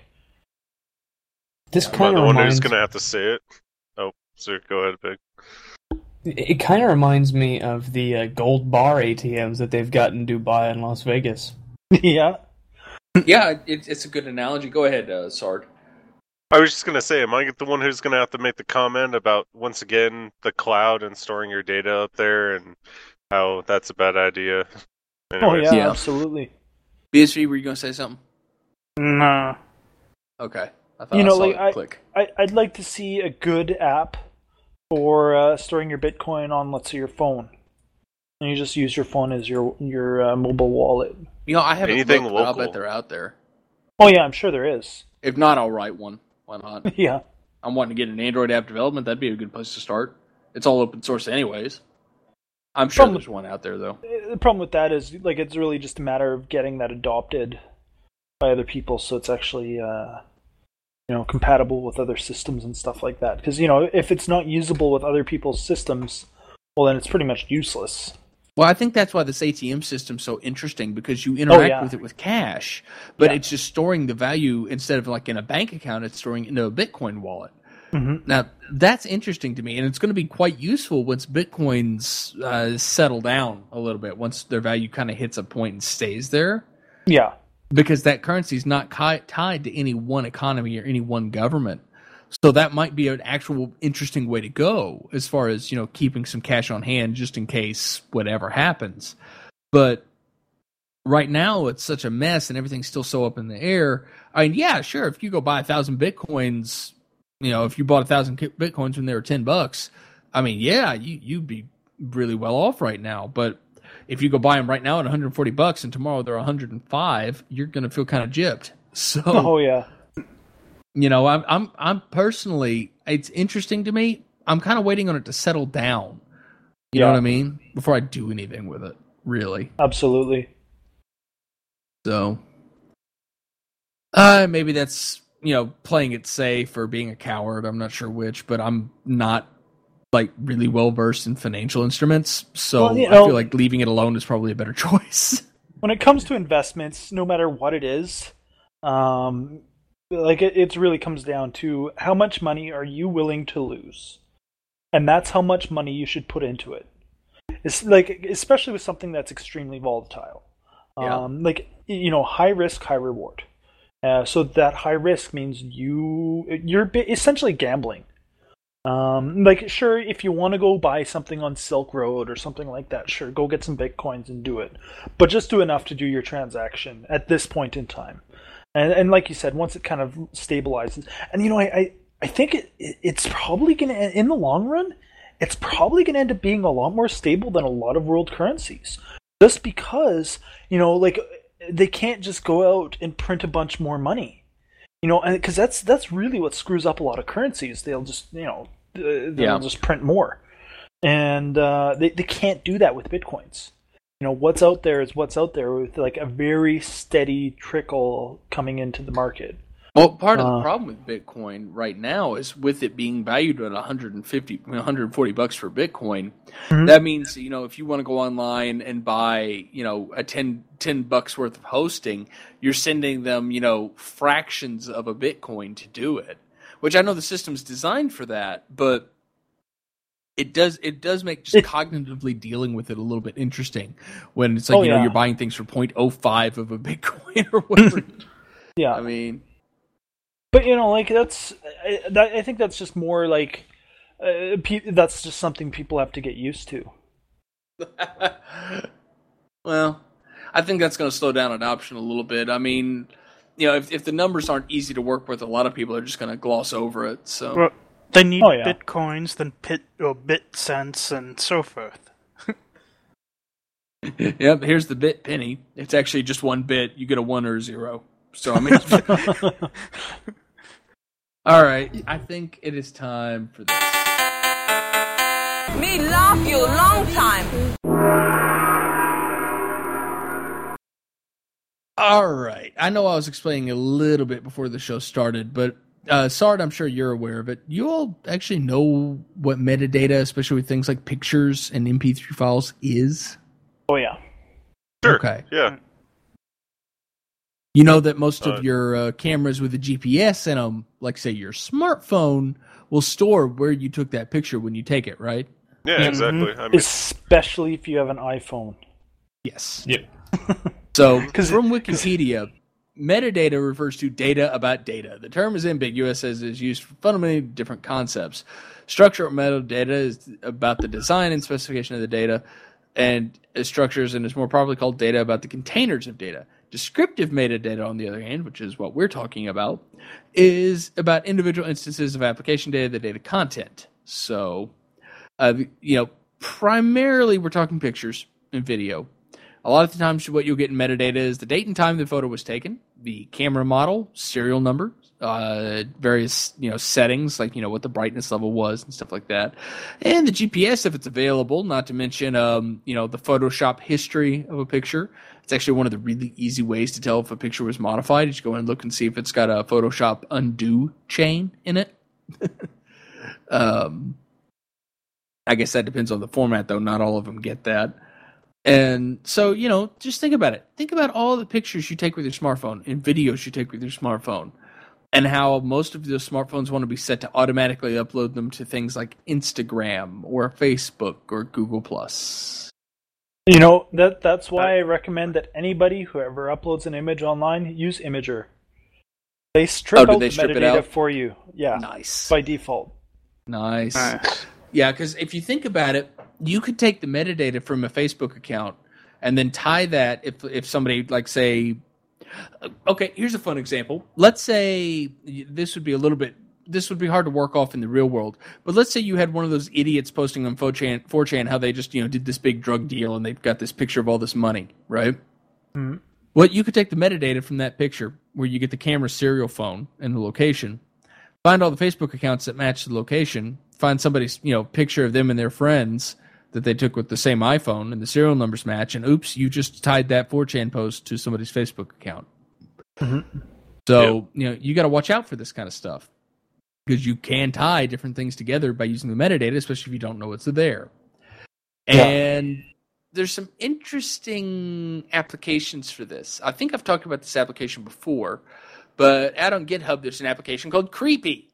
This Am I kind the of one reminds who's going to have to say it? Oh, sir, go ahead, Big. it kind of reminds me of the gold bar ATMs that they've got in Dubai and Las Vegas. Yeah. Yeah, it's a good analogy. Go ahead, Sard. I was just going to say, am I the one who's going to have to make the comment about, once again, the cloud and storing your data up there and how that's a bad idea? Anyways. Oh, yeah, Yeah. absolutely. BSV, were you going to say something? Nah. Okay. I thought I saw it click. I'd like to see a good app for storing your Bitcoin on, let's say, your phone. And you just use your phone as your mobile wallet. I haven't Anything looked, but I'll local. bet they're out there. Oh, yeah, I'm sure there is. If not, I'll write one. Why not? Yeah. I'm wanting to get an Android app development. That'd be a good place to start. It's all open source anyways. I'm sure there's one out there, though. The problem with that is, like, it's really just a matter of getting that adopted by other people, so it's actually, compatible with other systems and stuff like that. Because, if it's not usable with other people's systems, well, then it's pretty much useless. Well, I think that's why this ATM system's so interesting, because you interact with it with cash, but it's just storing the value instead of like in a bank account, it's storing into a Bitcoin wallet. Mm-hmm. Now, that's interesting to me, and it's going to be quite useful once Bitcoins settle down a little bit, once their value kind of hits a point and stays there. Yeah. Because that currency is not tied to any one economy or any one government. So that might be an actual interesting way to go as far as, keeping some cash on hand just in case whatever happens. But right now it's such a mess and everything's still so up in the air. I mean, yeah, sure. If you go buy 1,000 Bitcoins, if you bought 1,000 Bitcoins when they were $10, I mean, yeah, you'd be really well off right now. But if you go buy them right now at $140 and tomorrow they're $105, you're going to feel kind of gypped. So, Oh, yeah. I'm personally, it's interesting to me. I'm kind of waiting on it to settle down. You know what I mean? Before I do anything with it, really. Absolutely. So, maybe that's, playing it safe or being a coward. I'm not sure which, but I'm not like really well versed in financial instruments. So I feel like leaving it alone is probably a better choice. When it comes to investments, no matter what it is, it really comes down to how much money are you willing to lose, and that's how much money you should put into it. It's like, especially with something that's extremely volatile, high risk, high reward. So that high risk means you're essentially gambling. Sure, if you want to go buy something on Silk Road or something like that, sure, go get some Bitcoins and do it, but just do enough to do your transaction at this point in time. And like you said, once it kind of stabilizes, and I think it's probably going to, in the long run, it's probably going to end up being a lot more stable than a lot of world currencies, just because they can't just go out and print a bunch more money, and because that's really what screws up a lot of currencies. They'll just they'll just print more, and they can't do that with Bitcoins. What's out there is what's out there, with like a very steady trickle coming into the market. Well, part of the problem with Bitcoin right now is with it being valued at $140 for Bitcoin. Mm-hmm. That means, if you want to go online and buy, a $10 worth of hosting, you're sending them, fractions of a Bitcoin to do it, which I know the system's designed for that, but it does make just cognitively dealing with it a little bit interesting when it's like, you're buying things for 0.05 of a Bitcoin or whatever. Yeah. I mean, but I think that's just more like that's just something people have to get used to. Well, I think that's going to slow down adoption a little bit. I mean, if the numbers aren't easy to work with, a lot of people are just going to gloss over it. So. Well, they need Bitcoins, then bit cents, and so forth. Yep, here's the bit penny. It's actually just one bit. You get a 1 or a 0. So, I mean... All right, I think it is time for this. Me love you long time. All right, I know I was explaining a little bit before the show started, but Sard, I'm sure you're aware of it. You all actually know what metadata, especially with things like pictures and MP3 files, is? Oh yeah. Sure. Okay. Yeah. You know that most of your cameras with a GPS in them, like say your smartphone, will store where you took that picture when you take it, right? Yeah, exactly. I mean, Especially if you have an iPhone. Yes. Yep. So, from Wikipedia, metadata refers to data about data. The term is ambiguous as it is used for fundamentally different concepts. Structural metadata is about the design and specification of the data, and structures, and is more properly called data about the containers of data. Descriptive metadata, on the other hand, which is what we're talking about, is about individual instances of application data, the data content. So, primarily we're talking pictures and video. A lot of the times what you'll get in metadata is the date and time the photo was taken, the camera model, serial number, various settings like what the brightness level was and stuff like that, and the GPS if it's available. Not to mention the Photoshop history of a picture. It's actually one of the really easy ways to tell if a picture was modified. You just go in and look and see if it's got a Photoshop undo chain in it. I guess that depends on the format, though. Not all of them get that. And so, just think about it. Think about all the pictures you take with your smartphone and videos you take with your smartphone, and how most of those smartphones want to be set to automatically upload them to things like Instagram or Facebook or Google+. That's why I recommend that anybody who ever uploads an image online use Imager. They strip out the metadata for you. Yeah. Nice. By default. Nice. Yeah, because if you think about it, you could take the metadata from a Facebook account and then tie that if somebody, like, say... Okay, here's a fun example. Let's say this would be hard to work off in the real world, but let's say you had one of those idiots posting on 4chan how they just did this big drug deal and they've got this picture of all this money, right? Mm-hmm. Well, you could take the metadata from that picture where you get the camera serial phone and the location, find all the Facebook accounts that match the location, find somebody's picture of them and their friends that they took with the same iPhone and the serial numbers match, and oops, you just tied that 4chan post to somebody's Facebook account. Mm-hmm. So, you got to watch out for this kind of stuff because you can tie different things together by using the metadata, especially if you don't know what's there. And there's some interesting applications for this. I think I've talked about this application before, but out on GitHub, there's an application called Creepy.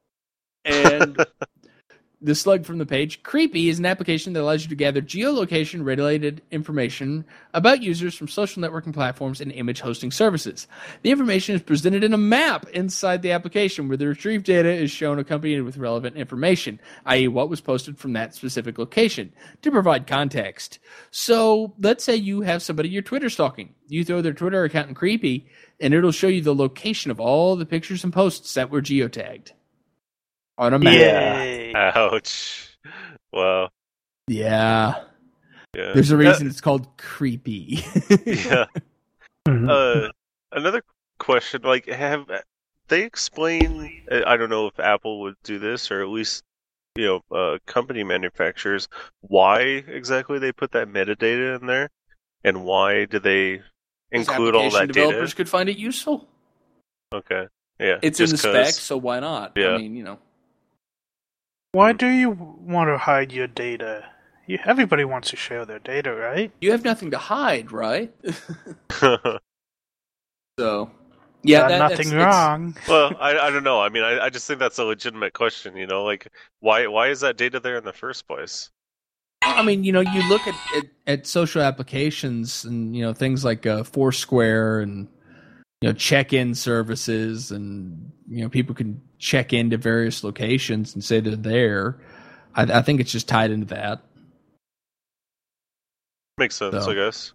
And the slug from the page, Creepy is an application that allows you to gather geolocation-related information about users from social networking platforms and image hosting services. The information is presented in a map inside the application where the retrieved data is shown accompanied with relevant information, i.e. what was posted from that specific location, to provide context. So let's say you have somebody you're Twitter stalking. You throw their Twitter account in Creepy, and it'll show you the location of all the pictures and posts that were geotagged. On a map. Yeah. Ouch. Wow. Yeah. Yeah. There's a reason it's called Creepy. Yeah. Another question, like, have they explained, I don't know if Apple would do this, or at least, company manufacturers, why exactly they put that metadata in there? And why do they include all that data? Developers could find it useful. Okay. Yeah. It's in the specs, so why not? Yeah. I mean, Why do you want to hide your data? Everybody wants to share their data, right? You have nothing to hide, right? So, yeah, nothing wrong. Well, I don't know. I mean, I just think that's a legitimate question. Like, why is that data there in the first place? I mean, you look at social applications and things like Foursquare and check-in services, and people can check into various locations and say they're there. I think it's just tied into that. Makes sense, I guess.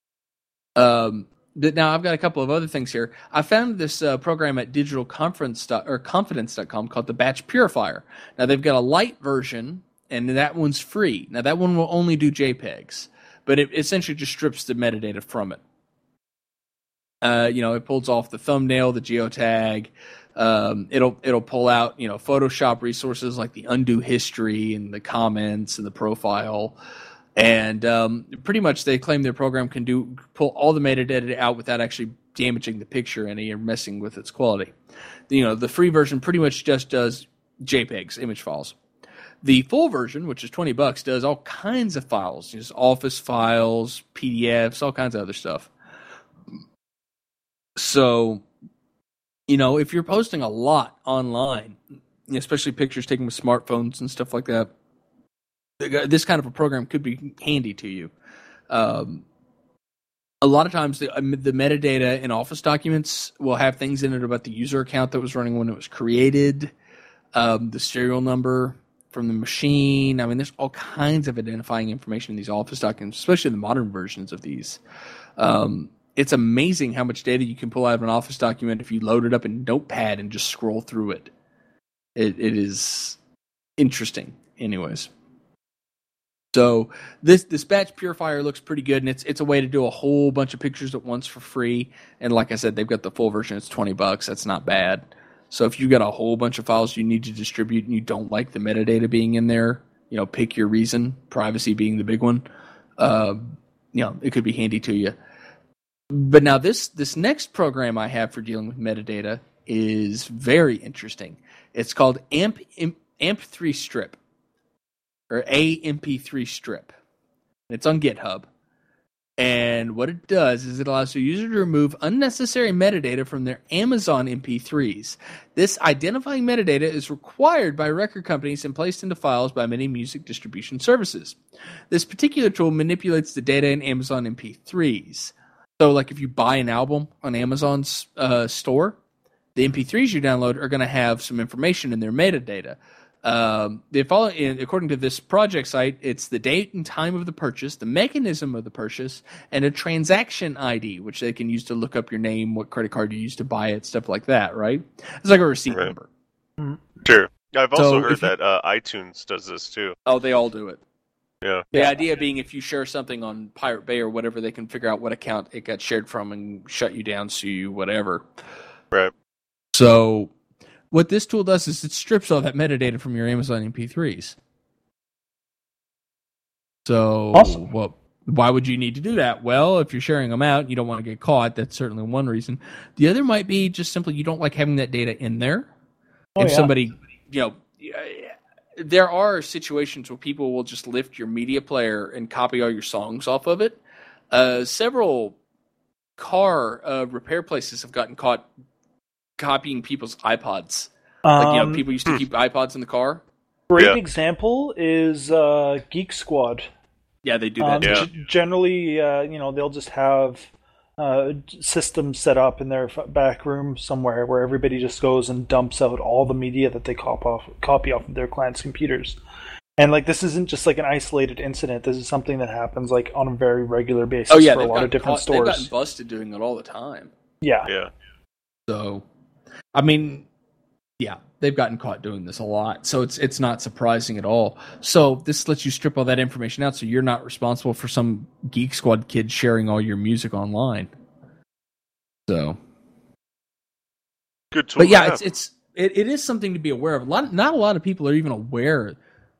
But now I've got a couple of other things here. I found this program at confidence.com called the Batch Purifier. Now they've got a light version, and that one's free. Now that one will only do JPEGs, but it essentially just strips the metadata from it. It pulls off the thumbnail, the geotag. It'll pull out Photoshop resources like the undo history and the comments and the profile. And pretty much they claim their program can pull all the metadata out without actually damaging the picture any or messing with its quality. The free version pretty much just does JPEGs, image files. The full version, which is $20, does all kinds of files, just Office files, PDFs, all kinds of other stuff. So, if you're posting a lot online, especially pictures taken with smartphones and stuff like that, this kind of a program could be handy to you. A lot of times, the metadata in Office documents will have things in it about the user account that was running when it was created, the serial number from the machine. I mean, there's all kinds of identifying information in these Office documents, especially the modern versions of these. It's amazing how much data you can pull out of an Office document if you load it up in Notepad and just scroll through it. It is interesting, anyways. So this batch purifier looks pretty good, and it's a way to do a whole bunch of pictures at once for free. And like I said, they've got the full version. It's $20. That's not bad. So if you've got a whole bunch of files you need to distribute and you don't like the metadata being in there, pick your reason, privacy being the big one, it could be handy to you. But now this next program I have for dealing with metadata is very interesting. It's called AMP3 Strip, or AMP3 Strip. It's on GitHub. And what it does is it allows the user to remove unnecessary metadata from their Amazon MP3s. This identifying metadata is required by record companies and placed into files by many music distribution services. This particular tool manipulates the data in Amazon MP3s. So, like if you buy an album on Amazon's store, the MP3s you download are going to have some information in their metadata. According to this project site, it's the date and time of the purchase, the mechanism of the purchase, and a transaction ID, which they can use to look up your name, what credit card you used to buy it, stuff like that, right? It's like a receipt number. Sure. I've also heard that iTunes does this too. Oh, they all do it. Yeah. The idea being if you share something on Pirate Bay or whatever, they can figure out what account it got shared from and shut you down, sue you, whatever. Right. So what this tool does is it strips all that metadata from your Amazon MP3s. So, awesome. Why would you need to do that? Well, if you're sharing them out, you don't want to get caught. That's certainly one reason. The other might be just simply you don't like having that data in there. Somebody, there are situations where people will just lift your media player and copy all your songs off of it. Several car repair places have gotten caught copying people's iPods. People used to keep iPods in the car. Great example is Geek Squad. Yeah, they do that. Generally, they'll just have systems set up in their back room somewhere where everybody just goes and dumps out all the media that they copy off of their clients' computers. And this isn't just an isolated incident. This is something that happens on a very regular basis for a lot of different stores. They've gotten busted doing it all the time. Yeah. So, I mean, they've gotten caught doing this a lot. So it's not surprising at all. So this lets you strip all that information out so you're not responsible for some Geek Squad kid sharing all your music online. So. Good tool. But yeah, it is something to be aware of. Not a lot of people are even aware.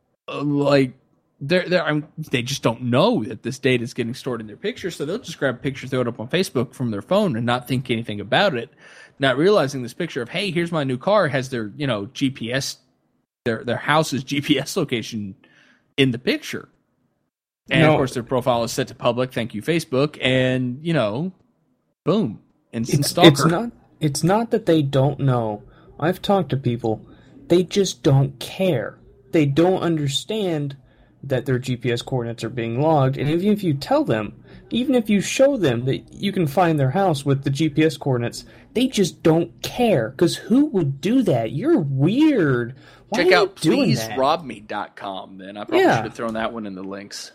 They just don't know that this data is getting stored in their picture, so they'll just grab a picture, throw it up on Facebook from their phone, and not think anything about it. Not realizing this picture of, hey, here's my new car, has their GPS, their house's GPS location in the picture, and of course their profile is set to public. Thank you, Facebook, and boom, instant stalker. It's not that they don't know. I've talked to people; they just don't care. They don't understand that their GPS coordinates are being logged, and even if you tell them, even if you show them that you can find their house with the GPS coordinates, they just don't care, because who would do that? You're weird. Why Check are out you doing that? pleaserobme.com, then. I probably should have thrown that one in the links.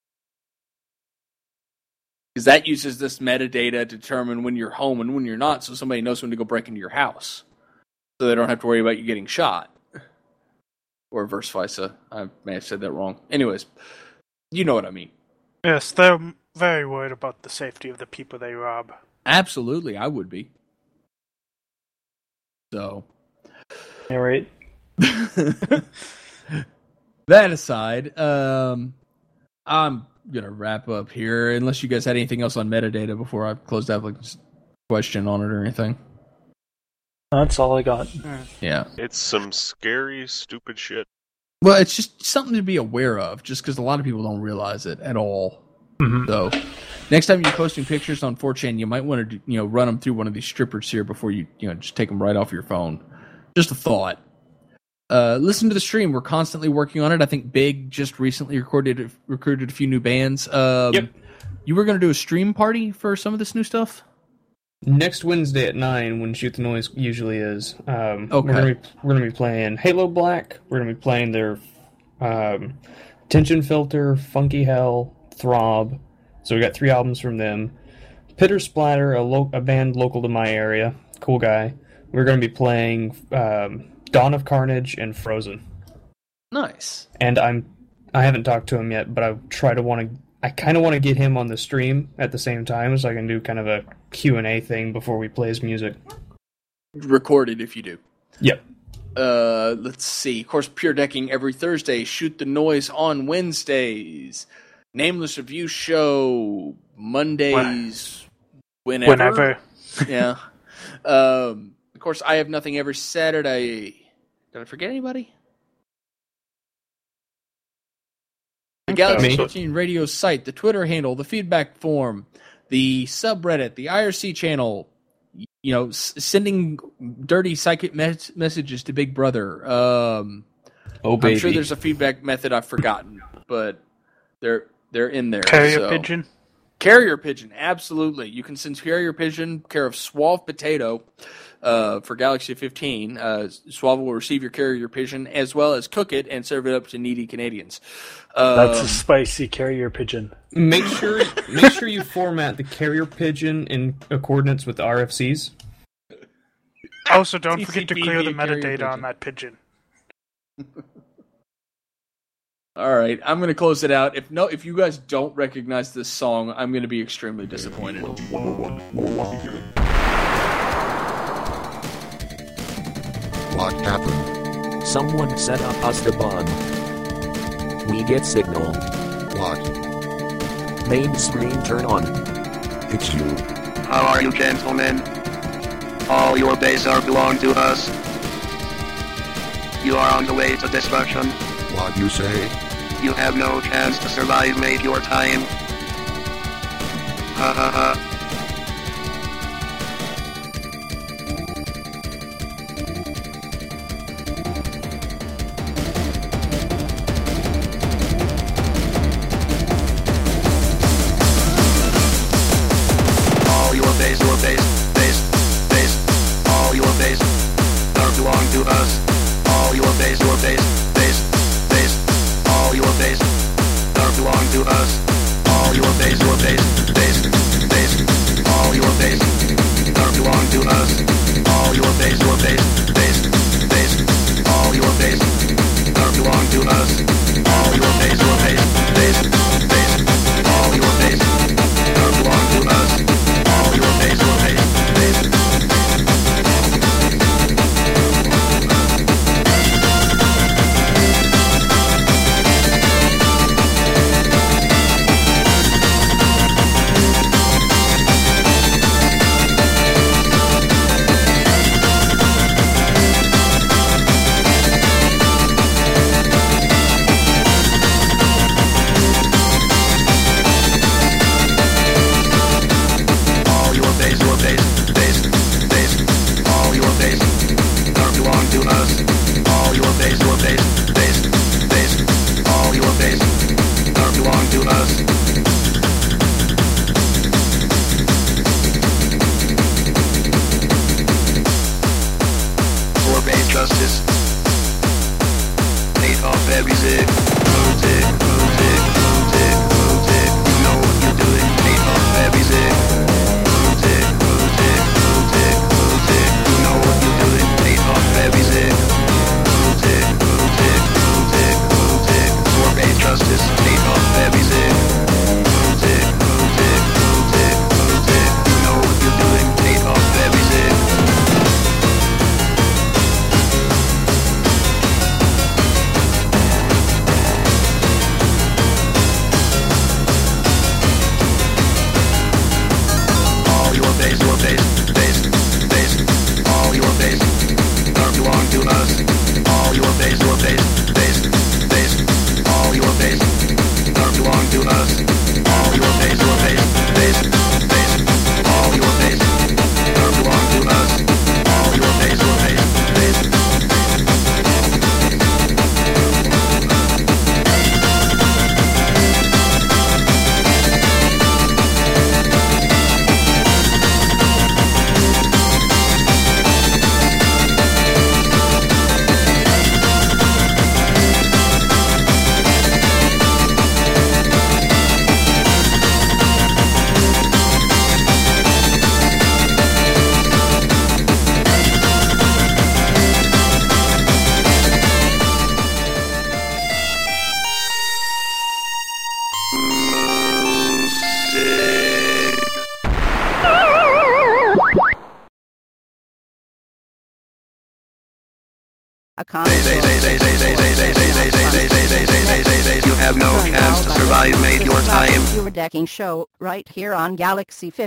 Because that uses this metadata to determine when you're home and when you're not, so somebody knows when to go break into your house. So they don't have to worry about you getting shot. Or vice versa. I may have said that wrong. Anyways, you know what I mean. Yes, they're very worried about the safety of the people they rob. Absolutely, I would be. So. Yeah, right. That aside, I'm going to wrap up here, unless you guys had anything else on metadata before I closed out. question on it or anything. That's all I got. Yeah. It's some scary, stupid shit. Well, it's just something to be aware of, just because a lot of people don't realize it at all. Mhm. So, next time you're posting pictures on 4chan, you might want to, run them through one of these strippers here before you, just take them right off your phone. Just a thought. Listen to the stream. We're constantly working on it. I think Big just recently recruited a few new bands. Yep. You were going to do a stream party for some of this new stuff? Next Wednesday at 9, when Shoot the Noise usually is. Okay. We're gonna be playing Halo Black. We're gonna be playing their Tension Filter, Funky Hell, Throb. So we got 3 albums from them. Pitter Splatter, a band local to my area, cool guy. We're gonna be playing Dawn of Carnage and Frozen. Nice. And I haven't talked to him yet, but I kind of want to get him on the stream at the same time, so I can do kind of a Q&A thing before we play his music. Recorded if you do. Yep. Let's see. Of course, Pure Decking every Thursday. Shoot the Noise on Wednesdays. Nameless Review Show Mondays. Whenever. Yeah. Of course, I Have Nothing every Saturday. Did I forget anybody? The Galaxy 15 radio site, the Twitter handle, the feedback form, the subreddit, the IRC channel, sending dirty psychic messages to Big Brother. Oh, baby. I'm sure there's a feedback method I've forgotten, but they're in there. Carrier pigeon. Carrier pigeon, absolutely. You can send carrier pigeon, care of Suave Potato, for Galaxy 15. Suave will receive your carrier pigeon as well as cook it and serve it up to needy Canadians. That's a spicy carrier pigeon. Make sure you format the carrier pigeon in accordance with the RFCs. Also, don't forget to TCP clear the via carrier metadata pigeon. on that pigeon. All right, I'm going to close it out. If you guys don't recognize this song, I'm going to be extremely disappointed. What happened? Someone set up us the bomb. We get signal. What? Main screen turn on. It's you. How are you, gentlemen? All your base are belong to us. You are on the way to destruction. What you say? You have no chance to survive, mate, your time. Ha ha ha. All your base, all your base are belong to us. All your base, all your base are belong to us. All your base, all your base are belong to us. All your base, all your base are belong to us. All your base, all your base are belong to us. All your base, all your base. A console. You have no chance to survive, mate. Your time. Your decking show right here on Galaxy 50.